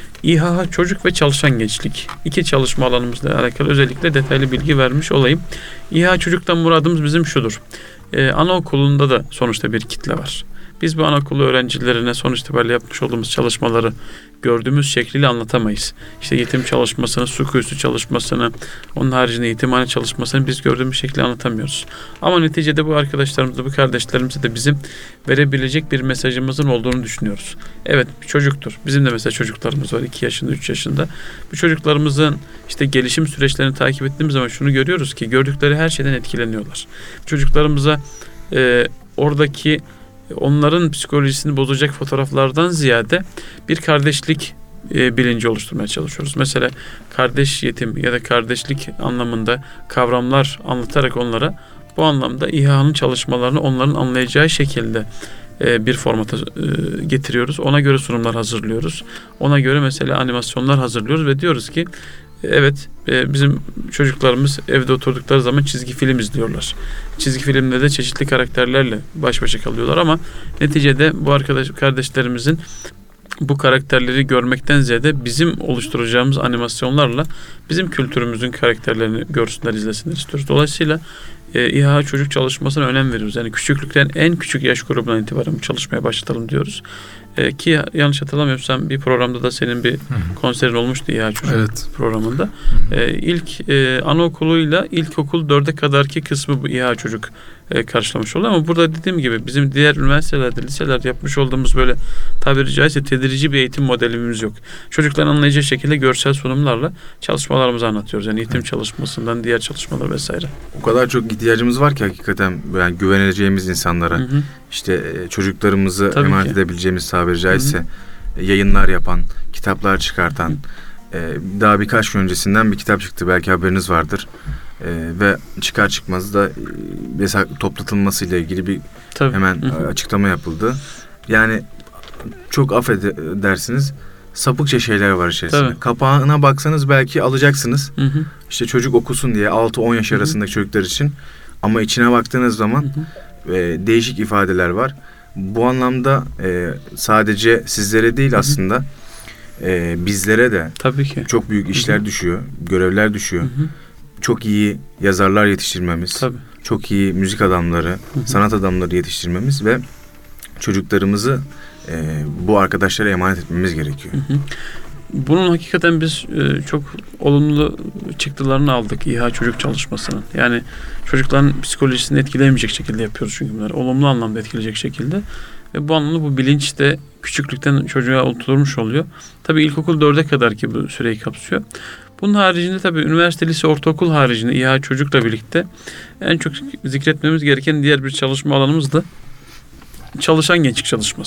İHA çocuk ve çalışan gençlik. İki çalışma alanımızla alakalı özellikle detaylı bilgi vermiş olayım. İHA çocuktan muradımız bizim şudur. Ee, anaokulunda da sonuçta bir kitle var. Biz bu anaokulu öğrencilerine sonuç itibariyle yapmış olduğumuz çalışmaları gördüğümüz şekliyle anlatamayız. İşte yetim çalışmasını, su kuyusu çalışmasını, onun haricinde yetimhane çalışmasını biz gördüğümüz şekilde anlatamıyoruz. Ama neticede bu arkadaşlarımıza, bu kardeşlerimize de bizim verebilecek bir mesajımızın olduğunu düşünüyoruz. Evet, bir çocuktur. Bizim de mesela çocuklarımız var iki yaşında, üç yaşında. Bu çocuklarımızın işte gelişim süreçlerini takip ettiğimiz zaman şunu görüyoruz ki gördükleri her şeyden etkileniyorlar. Çocuklarımıza e, oradaki onların psikolojisini bozacak fotoğraflardan ziyade bir kardeşlik e, bilinci oluşturmaya çalışıyoruz. Mesela kardeş yetim ya da kardeşlik anlamında kavramlar anlatarak onlara bu anlamda İHA'nın çalışmalarını onların anlayacağı şekilde e, bir formata e, getiriyoruz. Ona göre sunumlar hazırlıyoruz. Ona göre mesela animasyonlar hazırlıyoruz ve diyoruz ki evet, bizim çocuklarımız evde oturdukları zaman çizgi film izliyorlar. Çizgi filmde de çeşitli karakterlerle baş başa kalıyorlar ama neticede bu arkadaş kardeşlerimizin bu karakterleri görmekten ziyade bizim oluşturacağımız animasyonlarla bizim kültürümüzün karakterlerini görsünler, izlesinler istiyoruz. Dolayısıyla e, İHA çocuk çalışmasına önem veriyoruz. Yani küçüklükten en küçük yaş grubundan itibaren çalışmaya başlatalım diyoruz. E, ki yanlış hatırlamıyorsam bir programda da senin bir hı hı. konserin olmuştu İHA çocuk evet. programında. Hı hı. E, ilk e, anaokuluyla ilkokul dörde kadarki kısmı bu İHA çocuk e, karşılamış oldu. Ama burada dediğim gibi bizim diğer üniversitelerde, liselerde yapmış olduğumuz böyle tabiri caizse tedirici bir eğitim modelimiz yok. Çocukların anlayacağı şekilde görsel sunumlarla çalışmalarımızı anlatıyoruz. Yani eğitim hı. çalışmasından diğer çalışmalar vesaire. O kadar çok ihtiyacımız var ki hakikaten yani güveneceğimiz insanlara, hı hı. işte çocuklarımızı Tabii emanet ki. edebileceğimiz tabiri caizse Hı-hı. yayınlar yapan, kitaplar çıkartan, e, daha birkaç gün öncesinden bir kitap çıktı, belki haberiniz vardır. E, ve çıkar çıkmaz da e, mesela toplatılmasıyla ilgili bir Tabii. hemen Hı-hı. açıklama yapıldı. Yani çok affedersiniz, sapıkça şeyler var içerisinde. Tabii. Kapağına baksanız belki alacaksınız. Hı-hı. İşte çocuk okusun diye altı on yaş Hı-hı. arasındaki çocuklar için. Ama içine baktığınız zaman e, değişik ifadeler var. Bu anlamda e, sadece sizlere değil Hı-hı. aslında e, bizlere de Tabii ki. çok büyük işler Hı-hı. düşüyor, görevler düşüyor. Hı-hı. Çok iyi yazarlar yetiştirmemiz, Tabii. çok iyi müzik adamları, Hı-hı. sanat adamları yetiştirmemiz ve çocuklarımızı e, bu arkadaşlara emanet etmemiz gerekiyor. Hı-hı. Bunun hakikaten biz e, çok olumlu çıktılarını aldık İHA çocuk çalışmasının. Yani çocukların psikolojisini etkilemeyecek şekilde yapıyoruz çünkü bunları. Olumlu anlamda etkileyecek şekilde. Ve bu anlamda bu bilinç de küçüklükten çocuğa oturmuş oluyor. Tabii ilkokul dörde kadar ki bu süreyi kapsıyor. Bunun haricinde tabii üniversite, lise, ortaokul haricinde İHA çocukla birlikte en çok zikretmemiz gereken diğer bir çalışma alanımız da çalışan gençlik çalışması.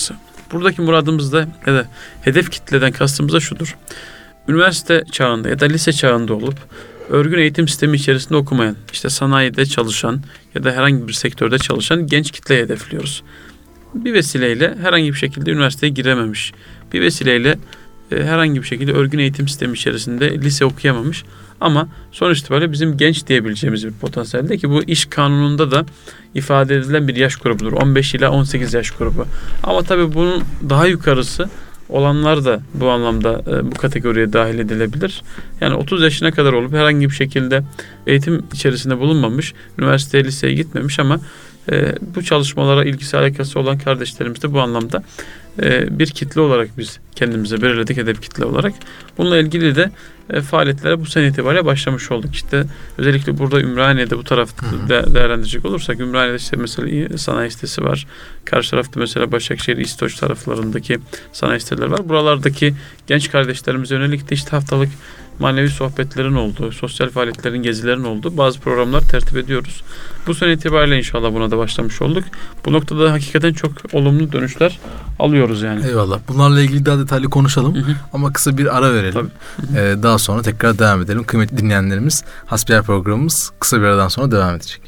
Buradaki muradımız da ya da hedef kitleden kastımız da şudur. Üniversite çağında ya da lise çağında olup örgün eğitim sistemi içerisinde okumayan, işte sanayide çalışan ya da herhangi bir sektörde çalışan genç kitleyi hedefliyoruz. Bir vesileyle herhangi bir şekilde üniversiteye girememiş, bir vesileyle e, herhangi bir şekilde örgün eğitim sistemi içerisinde lise okuyamamış ama sonuç itibariyle bizim genç diyebileceğimiz bir potansiyelde ki bu iş kanununda da ifade edilen bir yaş grubudur. on beş ila on sekiz yaş grubu. Ama tabii bunun daha yukarısı olanlar da bu anlamda e, bu kategoriye dahil edilebilir. Yani otuz yaşına kadar olup herhangi bir şekilde eğitim içerisinde bulunmamış, üniversiteye, liseye gitmemiş ama e, bu çalışmalara ilgisi alakası olan kardeşlerimiz de bu anlamda e, bir kitle olarak biz kendimize belirledik, hedef kitle olarak. Bununla ilgili de e, faaliyetlere bu sene itibariyle başlamış olduk. İşte özellikle burada Ümraniye'de bu tarafta de, değerlendirecek olursak Ümraniye'de işte mesela sanayi sitesi var. Karşı tarafta mesela Başakşehir, İstoç taraflarındaki sanayi siteleri var. Buralardaki genç kardeşlerimize yönelik de işte haftalık manevi sohbetlerin olduğu, sosyal faaliyetlerin, gezilerin olduğu bazı programlar tertip ediyoruz. Bu sene itibariyle inşallah buna da başlamış olduk. Bu noktada hakikaten çok olumlu dönüşler alıyoruz yani. Eyvallah. Bunlarla ilgili daha detaylı konuşalım. Hı hı. Ama kısa bir ara verelim. Ee, daha sonra tekrar devam edelim. Kıymetli dinleyenlerimiz, Hasbihal programımız kısa bir aradan sonra devam edecek.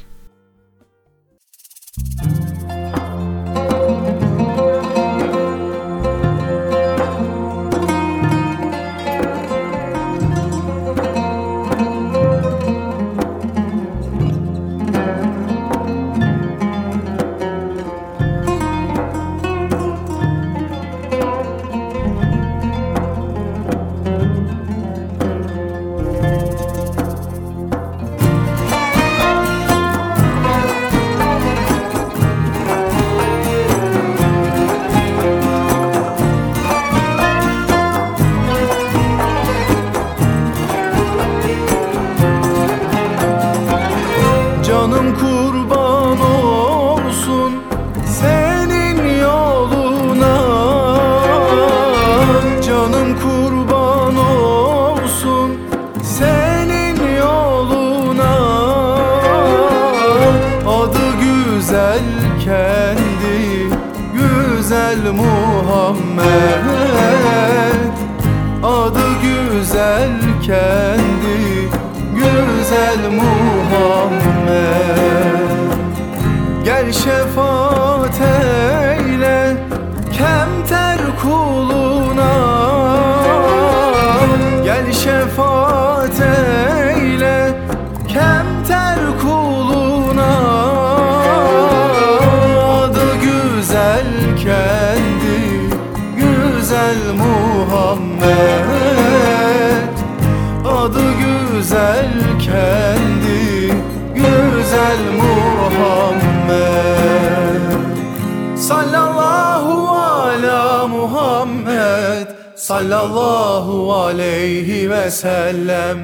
Sallallahu aleyhi ve sellem.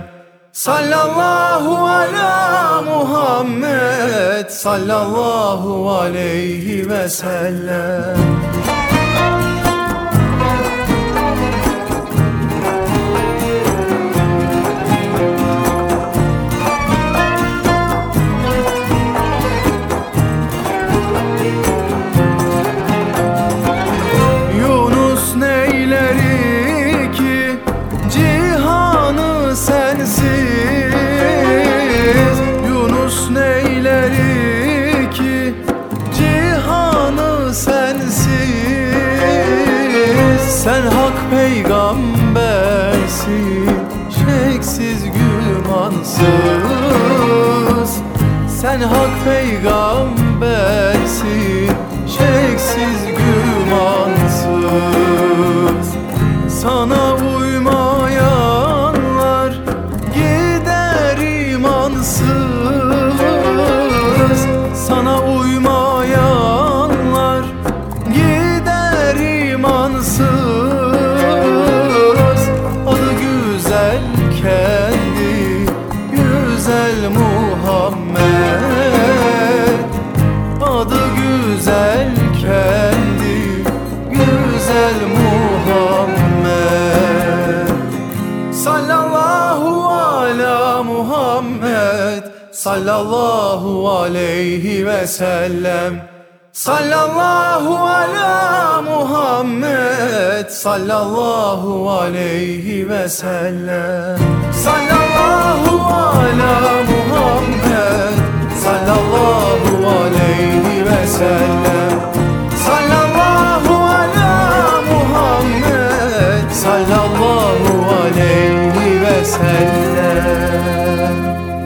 Sallallahu ala Muhammed. Sallallahu aleyhi ve sellem. Sen hak peygambersin, şeksiz gümansız. Sen hak peygambersin, şeksiz gümansız. Sana uymayanlar gider imansız. Sana uymayanlar gider imansız. Kendi güzel Muhammed, adı güzel kendi güzel Muhammed. Sallallahu ala Muhammed, sallallahu aleyhi ve sellem. Sallallahu ala Muhammed, sallallahu aleyhi ve sellem. Sallallahu ala Muhammed, sallallahu aleyhi ve sellem. Sallallahu ala Muhammed, sallallahu aleyhi ve sellem.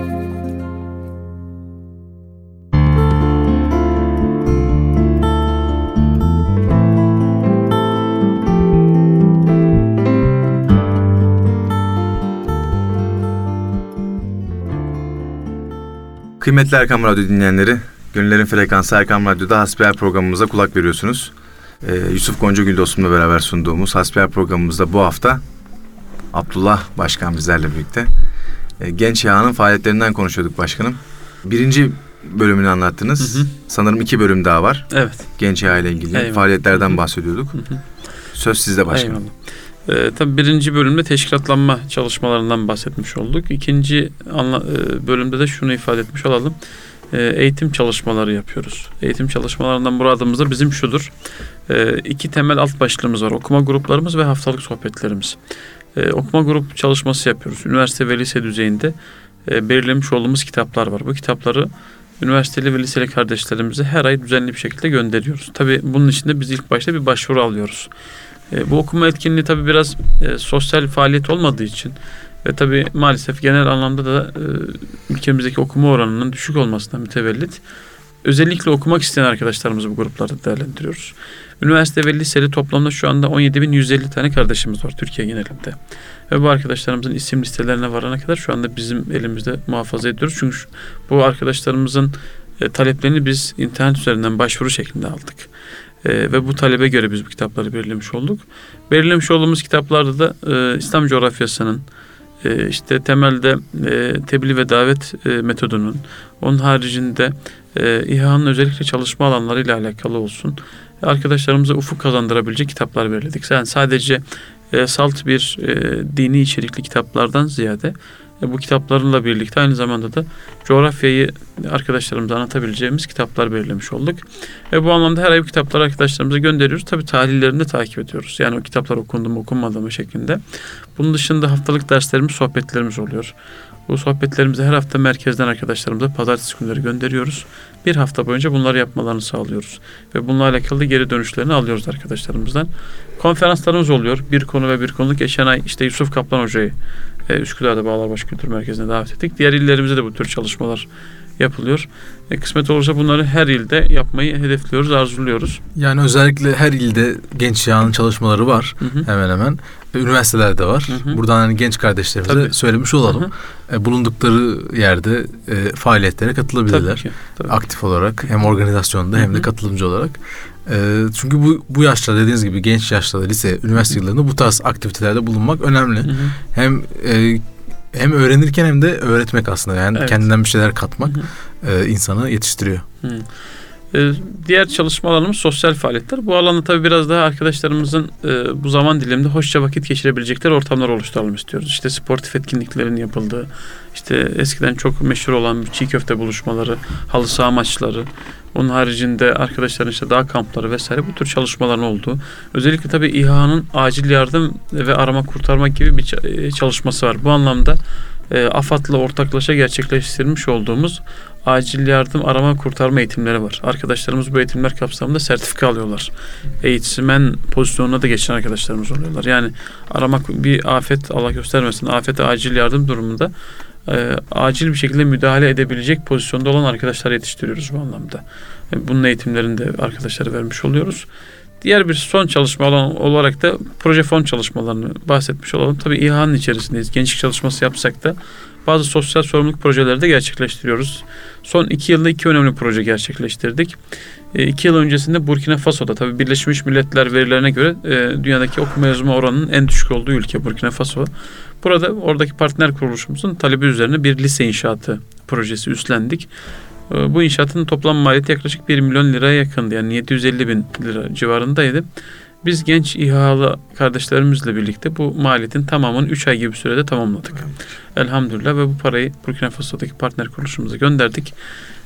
Kıymetli Erkam Radyo dinleyenleri, Gönüllerin Frekansı Erkam Radyo'da Hasbihal programımıza kulak veriyorsunuz. Ee, Yusuf Goncagül dostumla beraber sunduğumuz Hasbihal programımızda bu hafta Abdullah Başkan bizlerle birlikte. Ee, Genç İHA'nın faaliyetlerinden konuşuyorduk başkanım. Birinci bölümünü anlattınız. Hı hı. Sanırım iki bölüm daha var. Evet. Genç İHA ile ilgili Eyvallah. faaliyetlerden hı hı. bahsediyorduk. Hı hı. Söz sizde başkanım. Eyvallah. Ee, tabii birinci bölümde teşkilatlanma çalışmalarından bahsetmiş olduk. İkinci anla, e, bölümde de şunu ifade etmiş olalım. E, eğitim çalışmaları yapıyoruz. Eğitim çalışmalarından muradımız da bizim şudur. E, iki temel alt başlığımız var. Okuma gruplarımız ve haftalık sohbetlerimiz. E, okuma grup çalışması yapıyoruz. Üniversite ve lise düzeyinde e, belirlemiş olduğumuz kitaplar var. Bu kitapları üniversiteli ve liseli kardeşlerimize her ay düzenli bir şekilde gönderiyoruz. Tabii bunun için de biz ilk başta bir başvuru alıyoruz. E, bu okuma etkinliği tabii biraz e, sosyal faaliyet olmadığı için ve tabii maalesef genel anlamda da e, ülkemizdeki okuma oranının düşük olmasından mütevellit özellikle okumak isteyen arkadaşlarımızı bu gruplarda değerlendiriyoruz. Üniversite ve liseli toplamda şu anda on yedi bin yüz elli tane kardeşimiz var Türkiye genelinde. Ve bu arkadaşlarımızın isim listelerine varana kadar şu anda bizim elimizde muhafaza ediyoruz. Çünkü bu arkadaşlarımızın e, taleplerini biz internet üzerinden başvuru şeklinde aldık. Ee, ve bu talebe göre biz bu kitapları belirlemiş olduk. Belirlemiş olduğumuz kitaplarda da e, İslam coğrafyasının, e, işte temelde e, tebliğ ve davet e, metodunun, onun haricinde e, İHA'nın özellikle çalışma alanlarıyla alakalı olsun, arkadaşlarımıza ufuk kazandırabilecek kitaplar belirledik. Yani sadece e, salt bir e, dini içerikli kitaplardan ziyade bu kitaplarla birlikte aynı zamanda da coğrafyayı arkadaşlarımıza anlatabileceğimiz kitaplar belirlemiş olduk. Ve bu anlamda her ay bu kitapları arkadaşlarımıza gönderiyoruz. Tabii tahlillerini de takip ediyoruz. Yani o kitaplar okundu mu okunmadı mı şeklinde. Bunun dışında haftalık derslerimiz, sohbetlerimiz oluyor. Bu sohbetlerimizi her hafta merkezden arkadaşlarımıza pazartesi günleri gönderiyoruz. Bir hafta boyunca bunları yapmalarını sağlıyoruz. Ve bununla alakalı geri dönüşlerini alıyoruz arkadaşlarımızdan. Konferanslarımız oluyor. Bir konu ve bir konuluk. Geçen ay işte Yusuf Kaplan Hoca'yı e, Üsküdar'da Bağlarbaşı Kültür Merkezi'ne davet ettik. Diğer illerimizde de bu tür çalışmalar yapılıyor. E, kısmet olursa bunları her ilde yapmayı hedefliyoruz, arzuluyoruz. Yani özellikle her ilde Genç İHA'nın çalışmaları var. Hı hı. Hemen hemen. Üniversitelerde var. Hı hı. Buradan hani genç kardeşlerimize tabii söylemiş olalım. Hı hı. E, bulundukları yerde e, faaliyetlere katılabilirler. Tabii ki, tabii. Aktif olarak hem organizasyonda hı hı. hem de katılımcı olarak. E, çünkü bu bu yaşta dediğiniz gibi genç yaşta lise, üniversite yıllarında bu tarz aktivitelerde bulunmak önemli. Hı hı. Hem e, hem öğrenirken hem de öğretmek aslında. Yani evet. kendinden bir şeyler katmak hı hı. E, insanı yetiştiriyor. Hı. Ee, diğer çalışma alanımız sosyal faaliyetler. Bu alanda tabii biraz daha arkadaşlarımızın e, bu zaman diliminde hoşça vakit geçirebilecekleri ortamlar oluşturalım istiyoruz. İşte sportif etkinliklerin yapıldığı, işte eskiden çok meşhur olan çiğ köfte buluşmaları, halı saha maçları, onun haricinde arkadaşların işte dağ kampları vesaire bu tür çalışmaların olduğu. Özellikle tabii İHA'nın acil yardım ve arama kurtarma gibi bir çalışması var. Bu anlamda e, AFAD'la ortaklaşa gerçekleştirmiş olduğumuz acil yardım arama kurtarma eğitimleri var. Arkadaşlarımız bu eğitimler kapsamında sertifika alıyorlar. Eğitmen pozisyonuna da geçen arkadaşlarımız oluyorlar. Yani aramak bir afet, Allah göstermesin, afete acil yardım durumunda e, acil bir şekilde müdahale edebilecek pozisyonda olan arkadaşlar yetiştiriyoruz bu anlamda. Yani bunun eğitimlerini de arkadaşlara vermiş oluyoruz. Diğer bir son çalışma alan olarak da proje fon çalışmalarını bahsetmiş olalım. Tabii İHA'nın içerisindeyiz. Gençlik çalışması yapsak da bazı sosyal sorumluluk projeleri de gerçekleştiriyoruz. Son iki yılda iki önemli proje gerçekleştirdik. E, iki yıl öncesinde Burkina Faso'da, tabii Birleşmiş Milletler verilerine göre e, dünyadaki okuma yazma oranının en düşük olduğu ülke Burkina Faso. Burada oradaki partner kuruluşumuzun talebi üzerine bir lise inşaatı projesi üstlendik. E, bu inşaatın toplam maliyeti yaklaşık bir milyon liraya yakındı. Yani yedi yüz elli bin lira civarındaydı. Biz genç İHA'lı kardeşlerimizle birlikte bu maliyetin tamamını üç ay gibi sürede tamamladık. Evet. Elhamdülillah ve bu parayı Burkina Faso'daki partner kuruluşumuza gönderdik.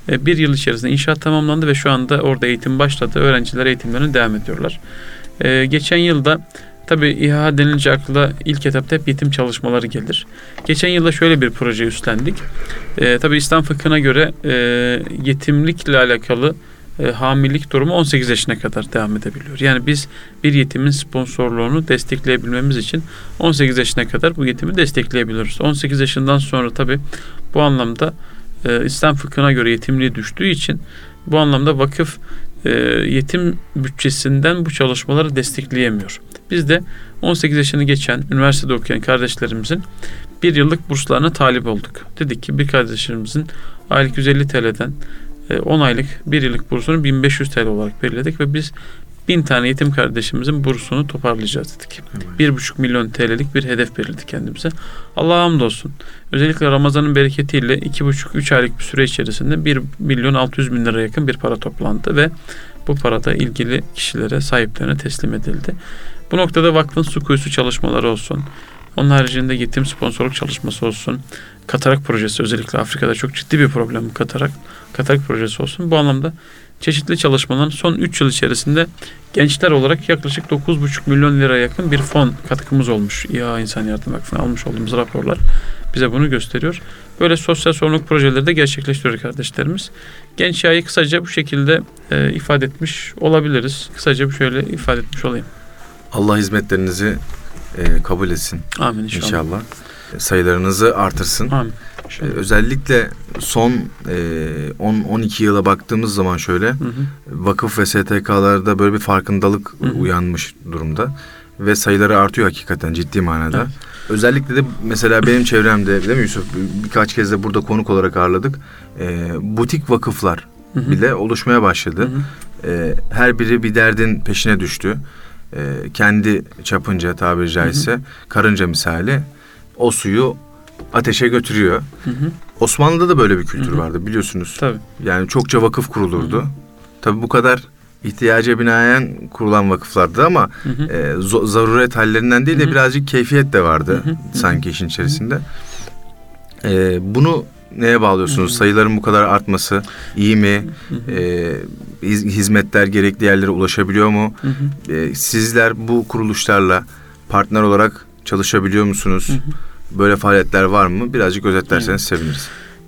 E, bir yıl içerisinde inşaat tamamlandı ve şu anda orada eğitim başladı. Öğrenciler eğitimlerine devam ediyorlar. E, geçen yılda tabii İHA denilince akla ilk etapta hep yetim çalışmaları gelir. Geçen yılda şöyle bir proje üstlendik. E, tabii İslam fıkhına göre e, yetimlikle alakalı e, hamilelik durumu on sekiz yaşına kadar devam edebiliyor. Yani biz bir yetimin sponsorluğunu destekleyebilmemiz için on sekiz yaşına kadar bu yetimi destekleyebiliyoruz. on sekiz yaşından sonra tabii bu anlamda e, İslam fıkhına göre yetimliği düştüğü için bu anlamda vakıf e, yetim bütçesinden bu çalışmaları destekleyemiyor. Biz de on sekiz yaşını geçen, üniversitede okuyan kardeşlerimizin bir yıllık burslarına talip olduk. Dedik ki bir kardeşlerimizin aylık yüz elli T L'den on aylık bir yıllık bursunu bin beş yüz T L olarak belirledik ve biz bin tane yetim kardeşimizin bursunu toparlayacağız dedik. Bir buçuk milyon T L'lik bir hedef belirledik kendimize. Allah'a hamdolsun. Özellikle Ramazan'ın bereketiyle iki buçuk üç aylık bir süre içerisinde bir milyon altı yüz bin lira yakın bir para toplandı ve bu para da ilgili kişilere, sahiplerine teslim edildi. Bu noktada vakfın su kuyusu çalışmaları olsun, onun haricinde yetim sponsorluk çalışması olsun, katarak projesi, özellikle Afrika'da çok ciddi bir problem bu katarak, katarak projesi olsun. Bu anlamda çeşitli çalışmaların son üç yıl içerisinde gençler olarak yaklaşık dokuz buçuk milyon lira yakın bir fon katkımız olmuş. İHA İnsan Yardım Vakfı'na almış olduğumuz raporlar bize bunu gösteriyor. Böyle sosyal sorumluluk projeleri de gerçekleştiriyor kardeşlerimiz. Genç İHA'yı kısaca bu şekilde e, ifade etmiş olabiliriz. Kısaca şöyle ifade etmiş olayım. Allah hizmetlerinizi e, kabul etsin. Amin inşallah. İnşallah. Sayılarınızı artırsın. Amin. Ee, özellikle son e, on on iki yıla baktığımız zaman şöyle, hı hı, vakıf ve S T K'larda böyle bir farkındalık, hı hı, uyanmış durumda ve sayıları artıyor hakikaten ciddi manada. Evet. Özellikle de mesela benim çevremde, değil mi Yusuf, birkaç kez de burada konuk olarak ağırladık. E, butik vakıflar, hı hı, bile oluşmaya başladı. Hı hı. E, her biri bir derdin peşine düştü. E, kendi çapınca, tabiri caizse, hı hı, karınca misali o suyu ateşe götürüyor. Hı hı. Osmanlı'da da böyle bir kültür, hı hı, vardı biliyorsunuz. Tabii. Yani çokça vakıf kurulurdu. Hı hı. Tabii bu kadar ihtiyaca binaen kurulan vakıflardı ama hı hı, e, zaruret hallerinden değil de, hı hı, birazcık keyfiyet de vardı, hı hı, sanki işin içerisinde. Hı hı. E, bunu neye bağlıyorsunuz? Hı hı. Sayıların bu kadar artması iyi mi? Hı hı. E, hizmetler gerekli yerlere ulaşabiliyor mu? Hı hı. E, sizler bu kuruluşlarla partner olarak çalışabiliyor musunuz? Hı hı. Böyle faaliyetler var mı? Birazcık özetlerseniz, evet, seviniriz.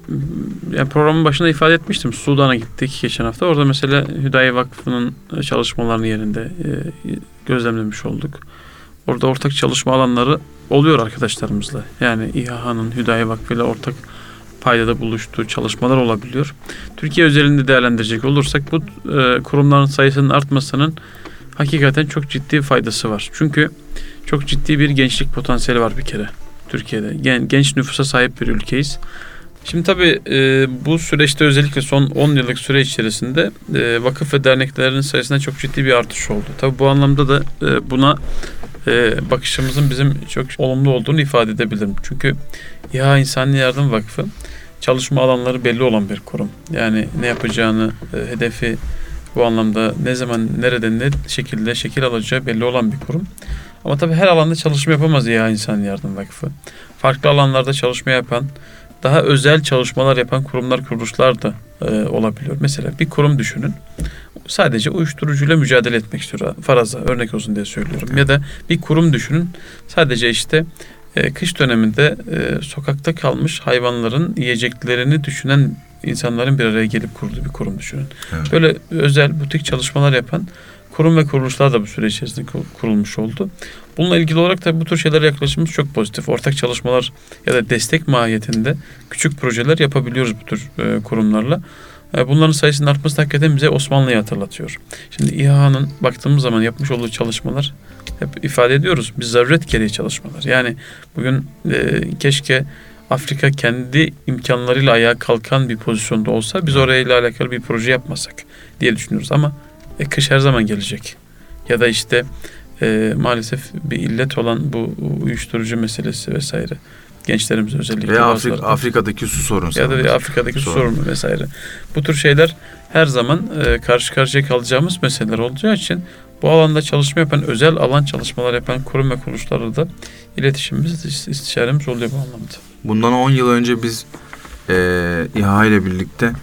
Yani programın başında ifade etmiştim. Sudan'a gittik geçen hafta. Orada mesela Hüdayi Vakfı'nın çalışmalarını yerinde e, gözlemlemiş olduk. Orada ortak çalışma alanları oluyor arkadaşlarımızla. Yani İHA'nın Hüdayi Vakfı ile ortak paydada buluştuğu çalışmalar olabiliyor. Türkiye özelinde değerlendirecek olursak bu e, kurumların sayısının artmasının hakikaten çok ciddi faydası var. Çünkü çok ciddi bir gençlik potansiyeli var bir kere Türkiye'de. Gen, genç nüfusa sahip bir ülkeyiz. Şimdi tabii e, bu süreçte özellikle son on yıllık süre içerisinde e, vakıf ve derneklerin sayısında çok ciddi bir artış oldu. Tabii bu anlamda da e, buna e, bakışımızın bizim çok olumlu olduğunu ifade edebilirim. Çünkü İHA İnsani Yardım Vakfı çalışma alanları belli olan bir kurum. Yani ne yapacağını, e, hedefi bu anlamda ne zaman, nerede, ne şekilde şekil alacağı belli olan bir kurum. Ama tabii her alanda çalışma yapamaz İHA İnsani Yardım Vakfı. Farklı alanlarda çalışma yapan, daha özel çalışmalar yapan kurumlar, kuruluşlar da e, olabiliyor. Mesela bir kurum düşünün. Sadece uyuşturucuyla mücadele etmek istiyor. Faraza, örnek olsun diye söylüyorum. Ya da bir kurum düşünün. Sadece işte e, kış döneminde e, sokakta kalmış hayvanların yiyeceklerini düşünen insanların bir araya gelip kurduğu bir kurum düşünün. Evet. Böyle özel, butik çalışmalar yapan kurum ve kuruluşlar da bu süre içerisinde kurulmuş oldu. Bununla ilgili olarak da bu tür şeylere yaklaşımımız çok pozitif. Ortak çalışmalar ya da destek mahiyetinde küçük projeler yapabiliyoruz bu tür e, kurumlarla. E, bunların sayısının artması hakikaten bize Osmanlı'yı hatırlatıyor. Şimdi İHA'nın baktığımız zaman yapmış olduğu çalışmalar, hep ifade ediyoruz, biz zaruret gereği çalışmalar. Yani bugün e, keşke Afrika kendi imkanlarıyla ayağa kalkan bir pozisyonda olsa biz orayla alakalı bir proje yapmasak diye düşünüyoruz ama E, kış her zaman gelecek. Ya da işte e, maalesef bir illet olan bu uyuşturucu meselesi vesaire. Gençlerimiz özellikle. Veya Afrik, Afrika'daki su sorunu. Ya da Afrika'daki su sorunu vesaire. Bu tür şeyler her zaman e, karşı karşıya kalacağımız meseleler olacağı için bu alanda çalışma yapan, özel alan çalışmalar yapan kurum ve kuruluşlarla da iletişimimiz, istişaremiz oluyor bu anlamda. Bundan on yıl önce biz e, İHA ile birlikte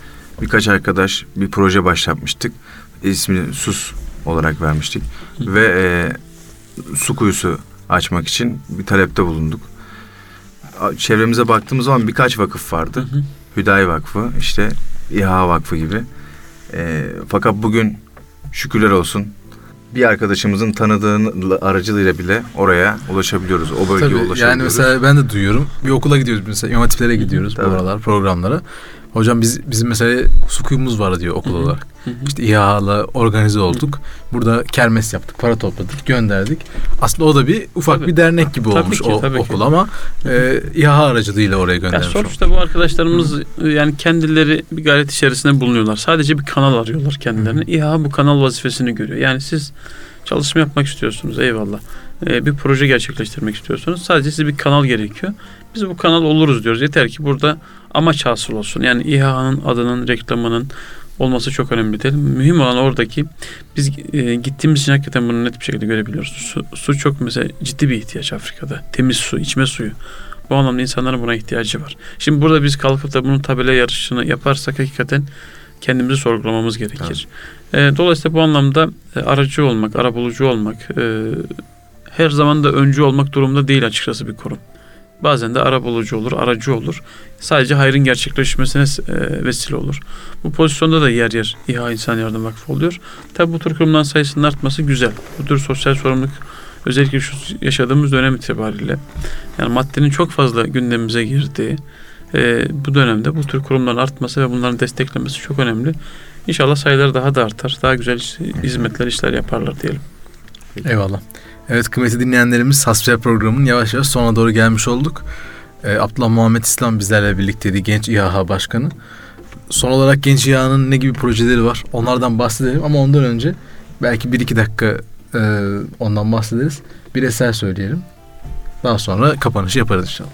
birkaç arkadaş bir proje başlatmıştık. İsmini Sus olarak vermiştik. Hı. Ve e, su kuyusu açmak için bir talepte bulunduk. Çevremize baktığımız zaman birkaç vakıf vardı. Hı hı. Hüdayi Vakfı, işte İHA Vakfı gibi. E, fakat bugün şükürler olsun bir arkadaşımızın tanıdığının aracılığıyla bile oraya ulaşabiliyoruz. O bölgeye Tabii, ulaşabiliyoruz. Yani mesela ben de duyuyorum. Bir okula gidiyoruz mesela. İmam hatiplere gidiyoruz. Bu aralar programlara. Hocam biz bizim mesela su kuyumuz var diyor okul olarak. Hı hı. İşte İHA'la organize olduk. Burada kermes yaptık, para topladık, gönderdik. Aslında o da bir ufak tabii. bir dernek gibi tabii olmuş ki, o okul ki. Ama e, İHA aracılığıyla oraya göndermiş. Yani sonuçta bu arkadaşlarımız hı. yani kendileri bir gayret içerisinde bulunuyorlar. Sadece bir kanal arıyorlar kendilerine. Hı. İHA bu kanal vazifesini görüyor. Yani siz çalışma yapmak istiyorsunuz, eyvallah. Ee, bir proje gerçekleştirmek istiyorsunuz. Sadece size bir kanal gerekiyor. Biz bu kanal oluruz diyoruz. Yeter ki burada amaç hasıl olsun. Yani İHA'nın adının, reklamının olması çok önemli değil. Mühim olan oradaki biz e, gittiğimiz için hakikaten bunu net bir şekilde görebiliyoruz. Su, su çok mesela ciddi bir ihtiyaç Afrika'da. Temiz su, içme suyu. Bu anlamda insanların buna ihtiyacı var. Şimdi burada biz kalkıp da bunun tabela yarışını yaparsak hakikaten kendimizi sorgulamamız gerekir. Evet. E, dolayısıyla bu anlamda e, aracı olmak, arabulucu olmak, e, her zaman da öncü olmak durumunda değil açıkçası bir kurum. Bazen de arabulucu olur, aracı olur. Sadece hayrın gerçekleşmesine e, vesile olur. Bu pozisyonda da yer yer İHA İnsan Yardım Vakfı oluyor. Tabi bu tür kurumların sayısının artması güzel. Bu tür sosyal sorumluluk özellikle şu yaşadığımız dönem itibariyle yani maddenin çok fazla gündemimize girdiği e, bu dönemde bu tür kurumların artması ve bunların desteklemesi çok önemli. İnşallah sayıları daha da artar. Daha güzel hizmetler, işler yaparlar diyelim. Eyvallah. Evet kıymetli dinleyenlerimiz, Hasbihal programının yavaş yavaş sonuna doğru gelmiş olduk. Ee, Abdullah Muhammed İslam bizlerle birlikteydi, Genç İHA Başkanı. Son olarak Genç İHA'nın ne gibi projeleri var onlardan bahsedelim ama ondan önce belki bir iki dakika e, ondan bahsederiz. Bir eser söyleyelim. Daha sonra kapanışı yaparız inşallah.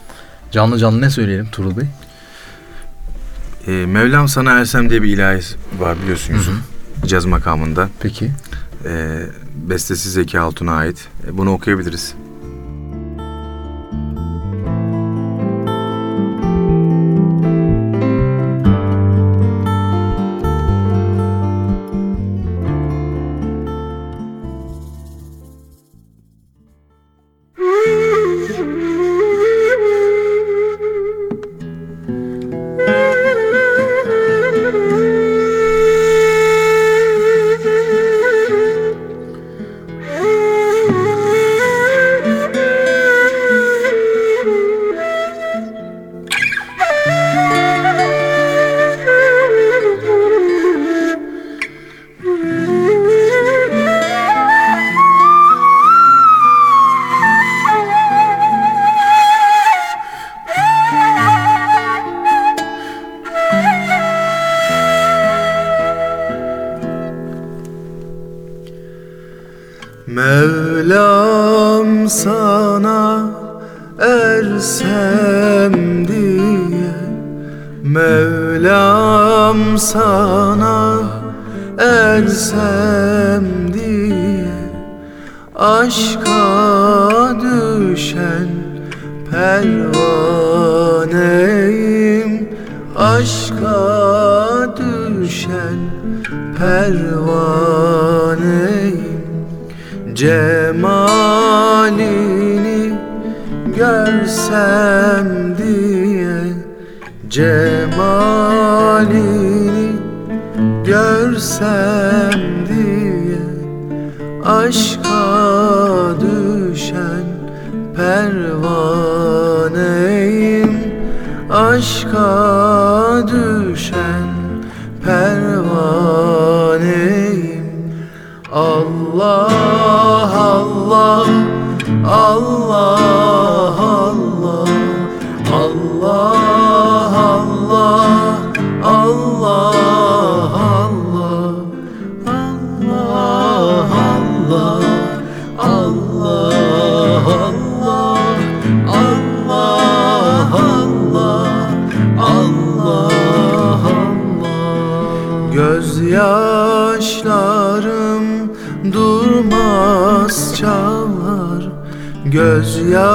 Canlı canlı ne söyleyelim Tuğrul Bey? E, Mevlam Sana Ersem diye bir ilahi var biliyorsun Yusuf. Caz makamında. Peki. E, bestesi Zeki Altun'a ait. E, bunu okuyabiliriz. Mevlam sana ersem diye, Mevlam sana ersem diye, aşka düşen pervaneyim, aşka düşen pervaneyim. Cemalini görsem diye, cemalini görsem diye, aşka düşen pervaneyim, aşka düşen pervaneyim. Allah Allah Allah Allah Allah Allah Allah Gözyaşlarım durmaz çalar,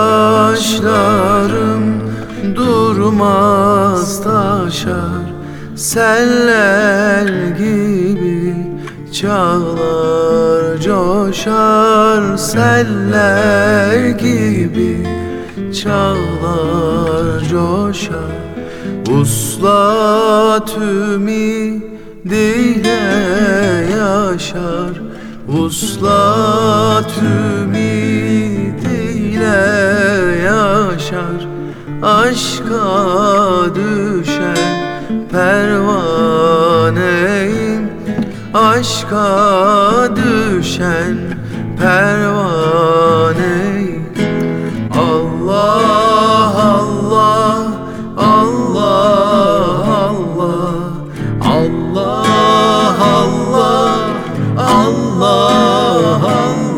gözyaşlarım durmaz taşar, seller gibi çağlar coşar, seller gibi çağlar coşar. Vuslat ümidiyle yaşar, vuslat ümidiyle yaşar. Aşka düşen pervaneyim, aşka düşen pervaneyim. Allah Allah Allah Allah Allah Allah Allah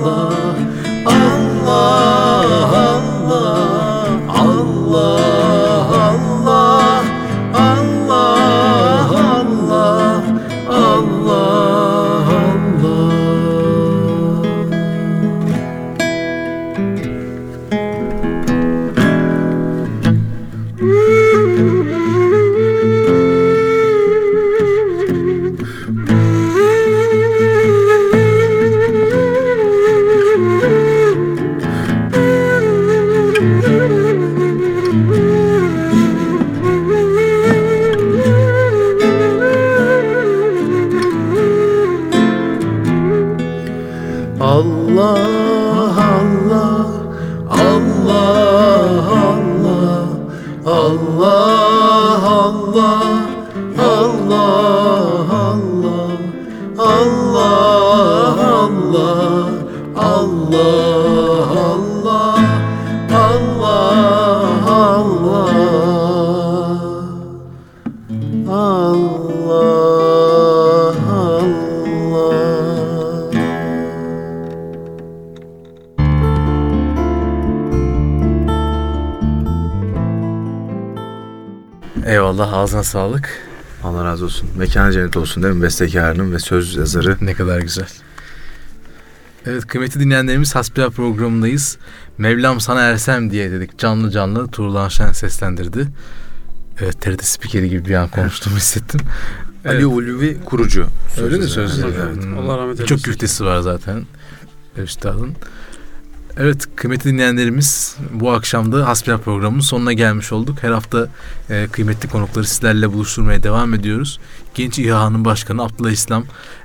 Eyvallah, ağzına sağlık. Allah razı olsun. Mekanı cennet olsun değil mi? Bestekarının ve söz yazarı. Ne kadar güzel. Evet, kıymetli dinleyenlerimiz, Hasbihal programındayız. Mevlam sana ersem diye dedik. Canlı canlı Tuğrul Şen seslendirdi. Evet, T R T spikeri gibi bir an konuştuğumu hissettim. Evet. Ali Ulvi kurucu. Öyle de sözleri. Evet. Allah rahmet eylesin. Çok güftesi var zaten üstadın. Evet, kıymetli dinleyenlerimiz, bu akşam da Hasbihal programının sonuna gelmiş olduk. Her hafta e, kıymetli konukları sizlerle buluşturmaya devam ediyoruz. Genç İHA'nın başkanı Abdullah İslam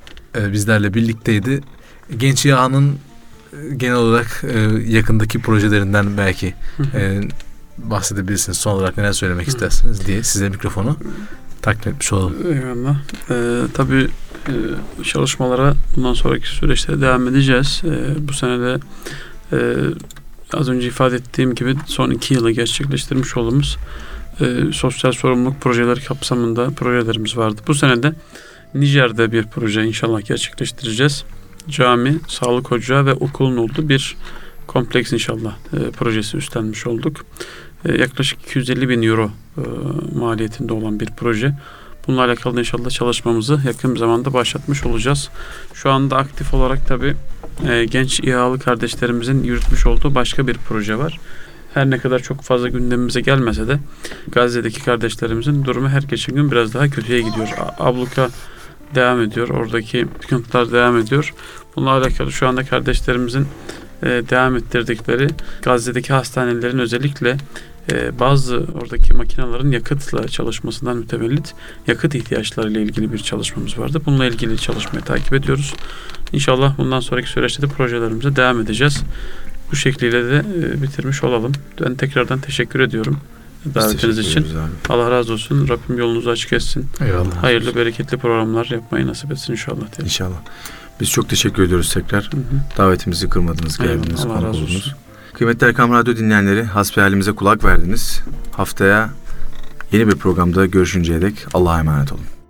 e, bizlerle birlikteydi. Genç İHA'nın e, genel olarak e, yakındaki projelerinden belki e, bahsedebilirsiniz. Son olarak neler söylemek istersiniz diye size mikrofonu takdim etmiş olalım. Eyvallah. Ee, tabii e, çalışmalara bundan sonraki süreçte devam edeceğiz. E, bu sene de Ee, az önce ifade ettiğim gibi son iki yılı gerçekleştirmiş olduğumuz e, sosyal sorumluluk projeleri kapsamında projelerimiz vardı. Bu sene de Nijer'de bir proje inşallah gerçekleştireceğiz. Cami, sağlık ocağı ve okulun olduğu bir kompleks inşallah e, projesi üstlenmiş olduk. E, yaklaşık iki yüz elli bin euro e, maliyetinde olan bir proje. Bununla alakalı inşallah çalışmamızı yakın bir zamanda başlatmış olacağız. Şu anda aktif olarak tabii e, genç İHA'lı kardeşlerimizin yürütmüş olduğu başka bir proje var. Her ne kadar çok fazla gündemimize gelmese de Gazze'deki kardeşlerimizin durumu her geçen gün biraz daha kötüye gidiyor. Abluka devam ediyor. Oradaki sıkıntılar devam ediyor. Bununla alakalı şu anda kardeşlerimizin e, devam ettirdikleri Gazze'deki hastanelerin özellikle e, bazı oradaki makinelerin yakıtla çalışmasından mütevellit yakıt ihtiyaçlarıyla ilgili bir çalışmamız vardı. Bununla ilgili çalışmayı takip ediyoruz. İnşallah bundan sonraki süreçte de projelerimize devam edeceğiz. Bu şekliyle de e, bitirmiş olalım. Ben tekrardan teşekkür ediyorum davetiniz için. Abi. Allah razı olsun. Rabbim yolunuzu açık etsin. Eyvallah. Hayırlı, bereketli programlar yapmayı nasip etsin inşallah. Diye. İnşallah. Biz çok teşekkür ediyoruz tekrar. Hı hı. Davetimizi kırmadınız, geldiniz. Eyvallah, Allah razı olsun. Kıymetli Erkam Radyo dinleyenleri, hasbihalimize kulak verdiniz. Haftaya yeni bir programda görüşünceye dek Allah'a emanet olun.